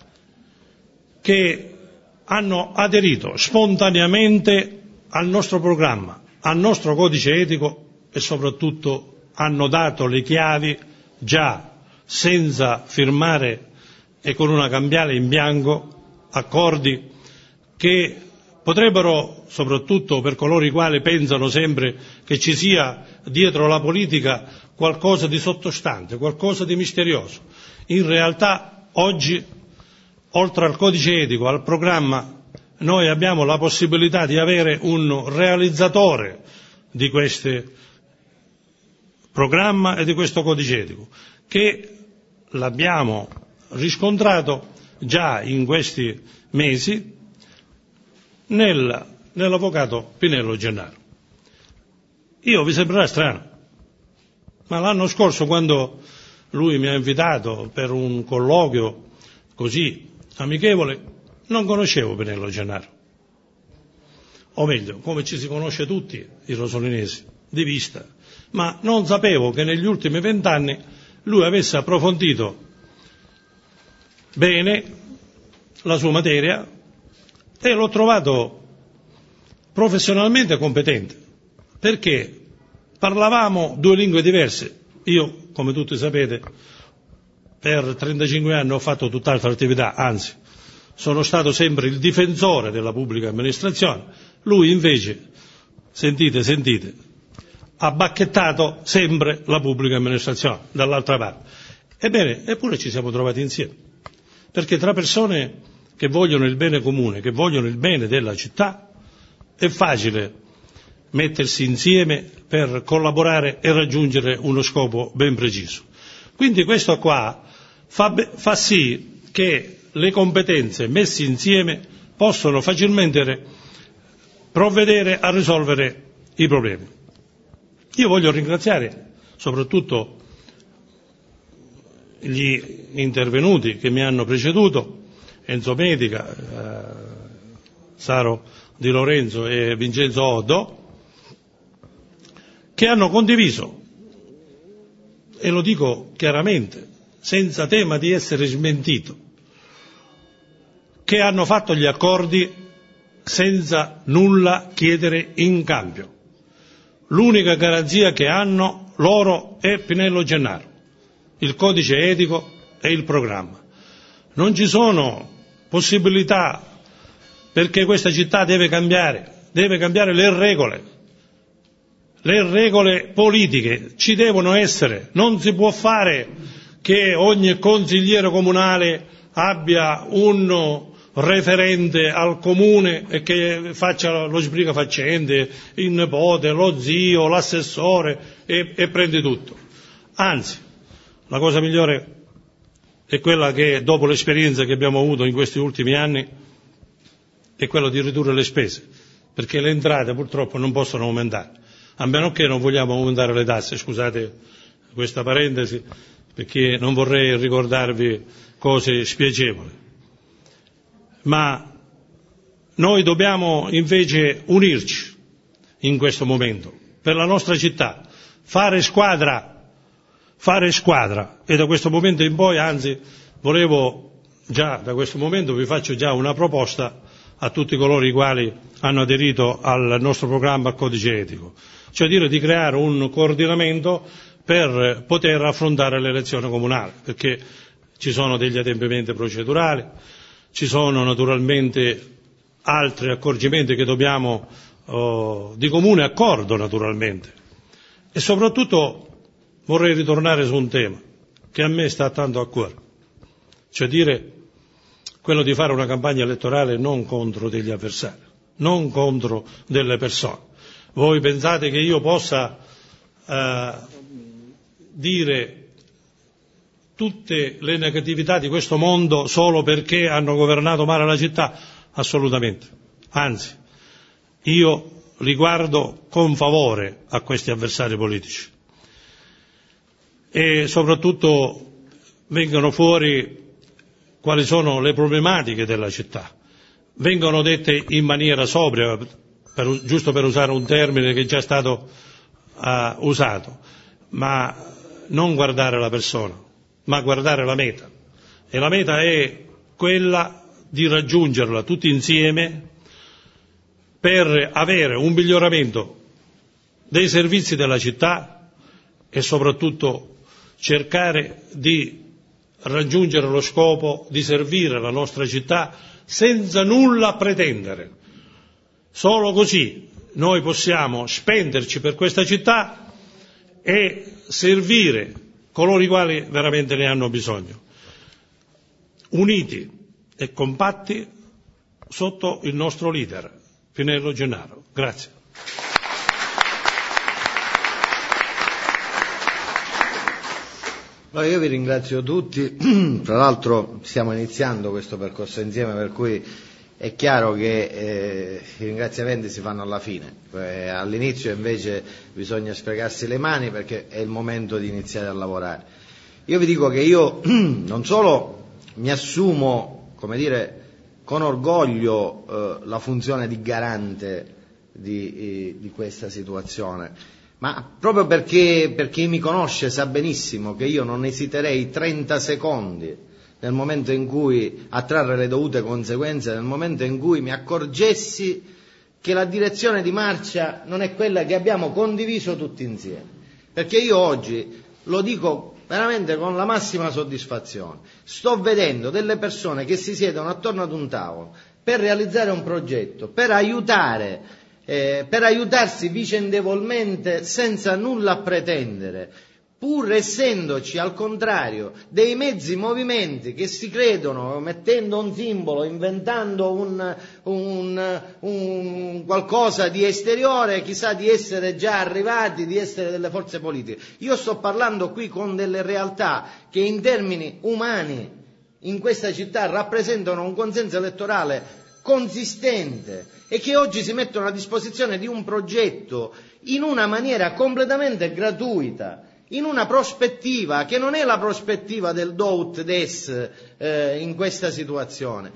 che hanno aderito spontaneamente al nostro programma, al nostro codice etico e soprattutto hanno dato le chiavi già senza firmare e con una cambiale in bianco accordi che potrebbero, soprattutto per coloro i quali pensano sempre che ci sia dietro la politica qualcosa di sottostante, qualcosa di misterioso. In realtà oggi, oltre al codice etico, al programma, noi abbiamo la possibilità di avere un realizzatore di questo programma e di questo codice etico, che l'abbiamo riscontrato già in questi mesi nel, nell'avvocato Pinello Gennaro. Io vi sembrerà strano, ma l'anno scorso, quando lui mi ha invitato per un colloquio così amichevole, non conoscevo Pinello Gennaro. O meglio, come ci si conosce tutti i rosolinesi, di vista, ma non sapevo che negli ultimi vent'anni lui avesse approfondito bene la sua materia e l'ho trovato professionalmente competente, perché parlavamo due lingue diverse. Io, come tutti sapete, per trentacinque anni ho fatto tutt'altra attività, anzi, sono stato sempre il difensore della pubblica amministrazione. Lui invece, sentite, sentite, ha bacchettato sempre la pubblica amministrazione dall'altra parte. Ebbene, eppure ci siamo trovati insieme, perché tra persone che vogliono il bene comune, che vogliono il bene della città, è facile mettersi insieme per collaborare e raggiungere uno scopo ben preciso. Quindi questo qua fa, fa sì che le competenze messe insieme possono facilmente provvedere a risolvere i problemi. Io voglio ringraziare soprattutto gli intervenuti che mi hanno preceduto, Enzo Medica, eh, Saro Di Lorenzo e Vincenzo Oddo, che hanno condiviso, e lo dico chiaramente, senza tema di essere smentito, che hanno fatto gli accordi senza nulla chiedere in cambio. L'unica garanzia che hanno loro è Pinello Gennaro, il codice etico e il programma. Non ci sono possibilità, perché questa città deve cambiare, deve cambiare le regole. Le regole politiche ci devono essere, non si può fare che ogni consigliere comunale abbia un referente al comune e che faccia lo sbrigafaccende, il nipote, lo zio, l'assessore e, e prende tutto. Anzi, la cosa migliore è quella che, dopo l'esperienza che abbiamo avuto in questi ultimi anni, è quella di ridurre le spese, perché le entrate purtroppo non possono aumentare, a meno che non vogliamo aumentare le tasse. Scusate questa parentesi, perché non vorrei ricordarvi cose spiacevoli. Ma noi dobbiamo invece unirci in questo momento per la nostra città, fare squadra, fare squadra e da questo momento in poi, anzi, volevo già da questo momento vi faccio già una proposta a tutti coloro i quali hanno aderito al nostro programma Codice Etico, cioè dire di creare un coordinamento per poter affrontare l'elezione comunale, perché ci sono degli adempimenti procedurali, ci sono naturalmente altri accorgimenti che dobbiamo, oh, di comune accordo naturalmente, e soprattutto vorrei ritornare su un tema che a me sta tanto a cuore, cioè dire quello di fare una campagna elettorale non contro degli avversari, non contro delle persone. Voi pensate che io possa eh, dire tutte le negatività di questo mondo solo perché hanno governato male la città? Assolutamente. Anzi, io li guardo con favore a questi avversari politici e soprattutto vengono fuori quali sono le problematiche della città, vengono dette in maniera sobria, per, giusto per usare un termine che è già stato uh, usato, ma non guardare la persona, ma guardare la meta. E la meta è quella di raggiungerla tutti insieme per avere un miglioramento dei servizi della città e soprattutto cercare di raggiungere lo scopo di servire la nostra città senza nulla pretendere. Solo così noi possiamo spenderci per questa città e servire coloro i quali veramente ne hanno bisogno, uniti e compatti sotto il nostro leader, Pinello Gennaro. Grazie. No, io vi ringrazio tutti, tra l'altro stiamo iniziando questo percorso insieme, per cui è chiaro che eh, i ringraziamenti si fanno alla fine, eh, all'inizio invece bisogna sfregarsi le mani perché è il momento di iniziare a lavorare. Io vi dico che io non solo mi assumo, come dire, con orgoglio eh, la funzione di garante di, eh, di questa situazione, ma proprio perché, per chi mi conosce sa benissimo che io non esiterei trenta secondi nel momento in cui a trarre le dovute conseguenze, nel momento in cui mi accorgessi che la direzione di marcia non è quella che abbiamo condiviso tutti insieme. Perché io oggi, lo dico veramente con la massima soddisfazione, sto vedendo delle persone che si siedono attorno ad un tavolo per realizzare un progetto, per aiutare, eh, per aiutarsi vicendevolmente senza nulla pretendere, pur essendoci al contrario dei mezzi movimenti che si credono, mettendo un simbolo, inventando un, un, un qualcosa di esteriore, chissà di essere già arrivati, di essere delle forze politiche. Io sto parlando qui con delle realtà che in termini umani in questa città rappresentano un consenso elettorale consistente e che oggi si mettono a disposizione di un progetto in una maniera completamente gratuita, in una prospettiva che non è la prospettiva del do ut des eh, in questa situazione.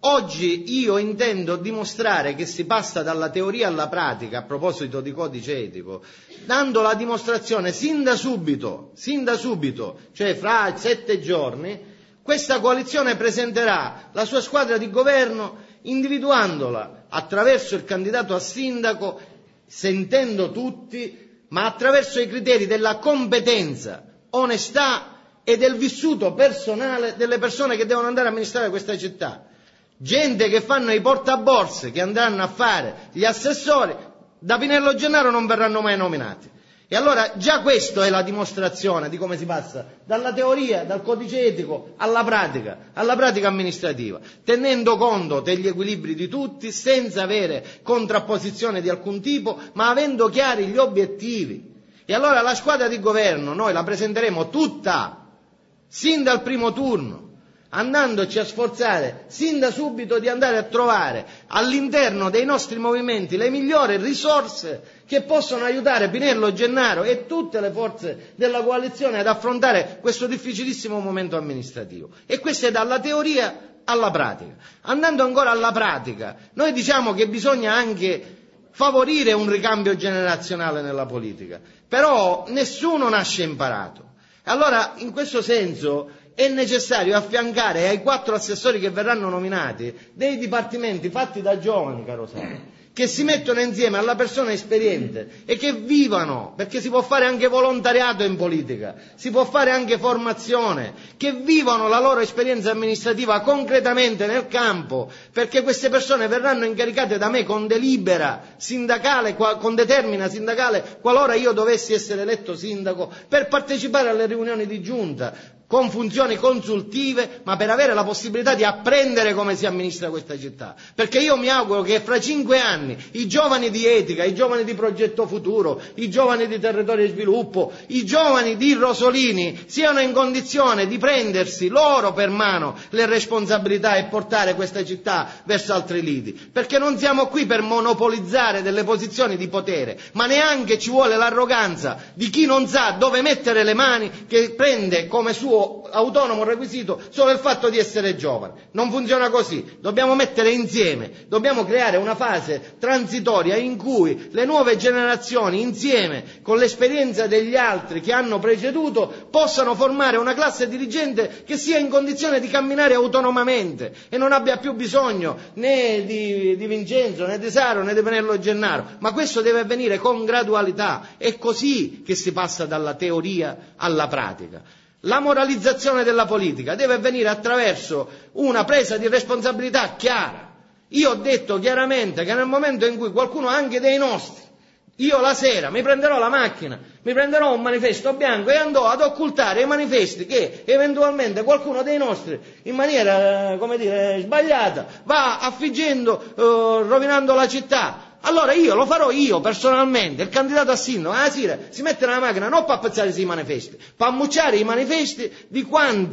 Oggi io intendo dimostrare che si passa dalla teoria alla pratica, a proposito di codice etico, dando la dimostrazione sin da subito, sin da subito, cioè fra sette giorni, questa coalizione presenterà la sua squadra di governo individuandola attraverso il candidato a sindaco, sentendo tutti, ma attraverso i criteri della competenza, onestà e del vissuto personale delle persone che devono andare a amministrare questa città. Gente che fanno i portaborse, che andranno a fare gli assessori, da Pinello Gennaro non verranno mai nominati. E allora già questo è la dimostrazione di come si passa dalla teoria, dal codice etico, alla pratica, alla pratica amministrativa, tenendo conto degli equilibri di tutti, senza avere contrapposizione di alcun tipo, ma avendo chiari gli obiettivi. E allora la squadra di governo noi la presenteremo tutta, sin dal primo turno, andandoci a sforzare sin da subito di andare a trovare all'interno dei nostri movimenti le migliori risorse che possono aiutare Pinello Gennaro e tutte le forze della coalizione ad affrontare questo difficilissimo momento amministrativo. E questo è dalla teoria alla pratica. Andando ancora alla pratica, noi diciamo che bisogna anche favorire un ricambio generazionale nella politica, però nessuno nasce imparato. Allora, in questo senso, è necessario affiancare ai quattro assessori che verranno nominati dei dipartimenti fatti da giovani, caro Saro, che si mettono insieme alla persona esperiente e che vivano, perché si può fare anche volontariato in politica, si può fare anche formazione, che vivano la loro esperienza amministrativa concretamente nel campo, perché queste persone verranno incaricate da me con delibera sindacale, con determina sindacale, qualora io dovessi essere eletto sindaco, per partecipare alle riunioni di giunta, con funzioni consultive, ma per avere la possibilità di apprendere come si amministra questa città. Perché io mi auguro che fra cinque anni i giovani di etica, i giovani di Progetto Futuro, i giovani di Territorio e Sviluppo, i giovani di Rosolini siano in condizione di prendersi loro per mano le responsabilità e portare questa città verso altri lidi. Perché non siamo qui per monopolizzare delle posizioni di potere, ma neanche ci vuole l'arroganza di chi non sa dove mettere le mani, che prende come suo autonomo requisito solo il fatto di essere giovane. Non funziona così, dobbiamo mettere insieme, dobbiamo creare una fase transitoria in cui le nuove generazioni, insieme con l'esperienza degli altri che hanno preceduto, possano formare una classe dirigente che sia in condizione di camminare autonomamente e non abbia più bisogno né di, di Vincenzo, né di Saro, né di Pinello Gennaro, ma questo deve avvenire con gradualità. È così che si passa dalla teoria alla pratica. La moralizzazione della politica deve avvenire attraverso una presa di responsabilità chiara. Io ho detto chiaramente che nel momento in cui qualcuno, anche dei nostri, io la sera mi prenderò la macchina, mi prenderò un manifesto bianco e andrò ad occultare i manifesti che eventualmente qualcuno dei nostri, in maniera, come dire, sbagliata, va affiggendo, eh, rovinando la città. Allora io lo farò io personalmente, il candidato a sindaco, ah sì, si mette nella macchina non per appezzare i manifesti, per ammucciare i manifesti di quanti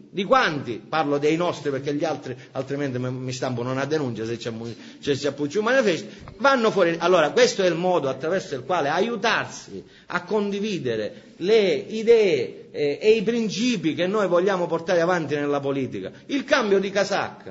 di quanti, parlo dei nostri perché gli altri altrimenti mi stampano una denuncia se c'è, se c'è un manifesto, vanno fuori. Allora questo è il modo attraverso il quale aiutarsi a condividere le idee eh, e i principi che noi vogliamo portare avanti nella politica. Il cambio di casacca.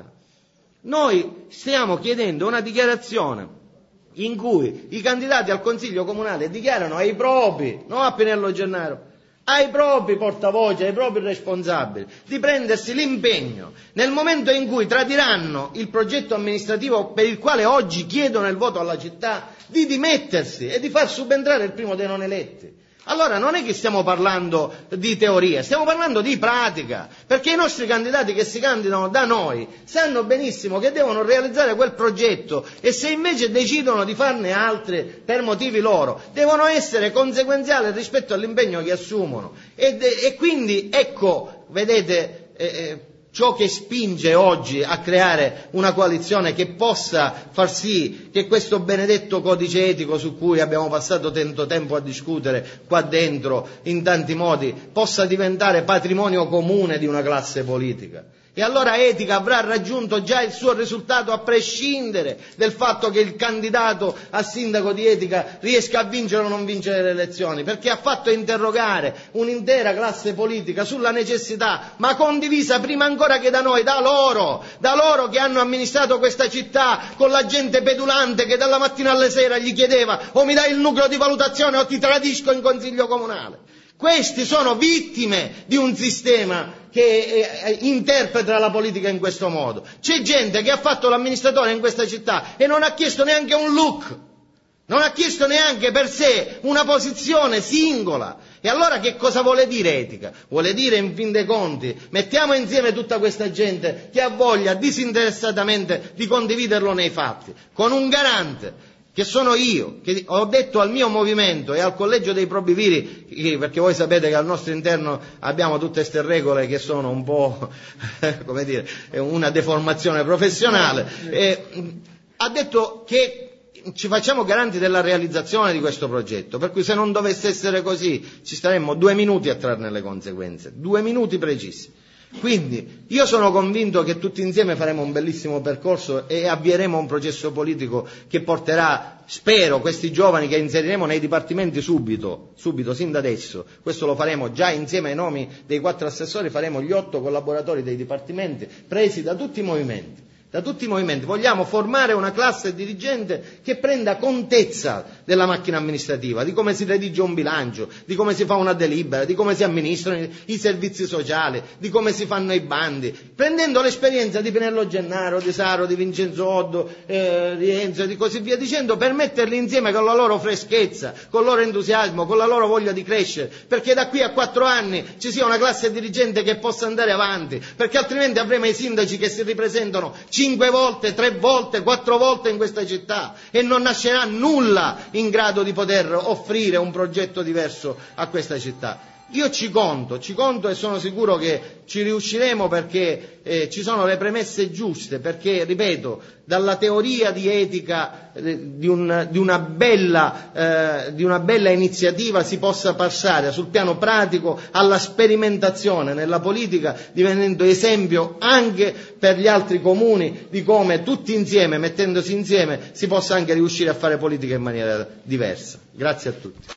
Noi stiamo chiedendo una dichiarazione in cui i candidati al Consiglio Comunale dichiarano ai propri, non a Pinello Gennaro, ai propri portavoce, ai propri responsabili, di prendersi l'impegno, nel momento in cui tradiranno il progetto amministrativo per il quale oggi chiedono il voto alla città, di dimettersi e di far subentrare il primo dei non eletti. Allora non è che stiamo parlando di teoria, stiamo parlando di pratica, perché i nostri candidati che si candidano da noi sanno benissimo che devono realizzare quel progetto e se invece decidono di farne altri per motivi loro, devono essere conseguenziali rispetto all'impegno che assumono. E, e quindi ecco, vedete, eh, ciò che spinge oggi a creare una coalizione che possa far sì che questo benedetto codice etico su cui abbiamo passato tanto tempo a discutere qua dentro in tanti modi possa diventare patrimonio comune di una classe politica. E allora Etica avrà raggiunto già il suo risultato a prescindere del fatto che il candidato a sindaco di Etica riesca a vincere o non vincere le elezioni, perché ha fatto interrogare un'intera classe politica sulla necessità, ma condivisa prima ancora che da noi, da loro, da loro che hanno amministrato questa città con la gente pedulante che dalla mattina alla sera gli chiedeva o mi dai il nucleo di valutazione o ti tradisco in consiglio comunale. Questi sono vittime di un sistema che eh, interpreta la politica in questo modo. C'è gente che ha fatto l'amministratore in questa città e non ha chiesto neanche un look, non ha chiesto neanche per sé una posizione singola. E allora che cosa vuole dire Etica? Vuole dire in fin dei conti, mettiamo insieme tutta questa gente che ha voglia disinteressatamente di condividerlo nei fatti, con un garante, che sono io, che ho detto al mio movimento e al collegio dei probiviri, perché voi sapete che al nostro interno abbiamo tutte queste regole che sono un po', come dire, una deformazione professionale, e ha detto che ci facciamo garanti della realizzazione di questo progetto, per cui se non dovesse essere così ci staremmo due minuti a trarne le conseguenze, due minuti precisi. Quindi io sono convinto che tutti insieme faremo un bellissimo percorso e avvieremo un processo politico che porterà, spero, questi giovani che inseriremo nei dipartimenti subito, subito, sin da adesso. Questo lo faremo già insieme ai nomi dei quattro assessori, faremo gli otto collaboratori dei dipartimenti presi da tutti i movimenti. Da tutti i movimenti vogliamo formare una classe dirigente che prenda contezza della macchina amministrativa, di come si redige un bilancio, di come si fa una delibera, di come si amministrano i servizi sociali, di come si fanno i bandi, prendendo l'esperienza di Pinello Gennaro, di Saro, di Vincenzo Oddo, eh, di Enzo e di così via dicendo, per metterli insieme con la loro freschezza, con il loro entusiasmo, con la loro voglia di crescere, perché da qui a quattro anni ci sia una classe dirigente che possa andare avanti, perché altrimenti avremo i sindaci che si ripresentano cinque volte, tre volte, quattro volte in questa città e non nascerà nulla in grado di poter offrire un progetto diverso a questa città. Io ci conto, ci conto e sono sicuro che ci riusciremo perché eh, ci sono le premesse giuste, perché, ripeto, dalla teoria di etica eh, di, un, di, una bella, eh, di una bella iniziativa si possa passare sul piano pratico alla sperimentazione nella politica, divenendo esempio anche per gli altri comuni di come tutti insieme, mettendosi insieme, si possa anche riuscire a fare politica in maniera diversa. Grazie a tutti.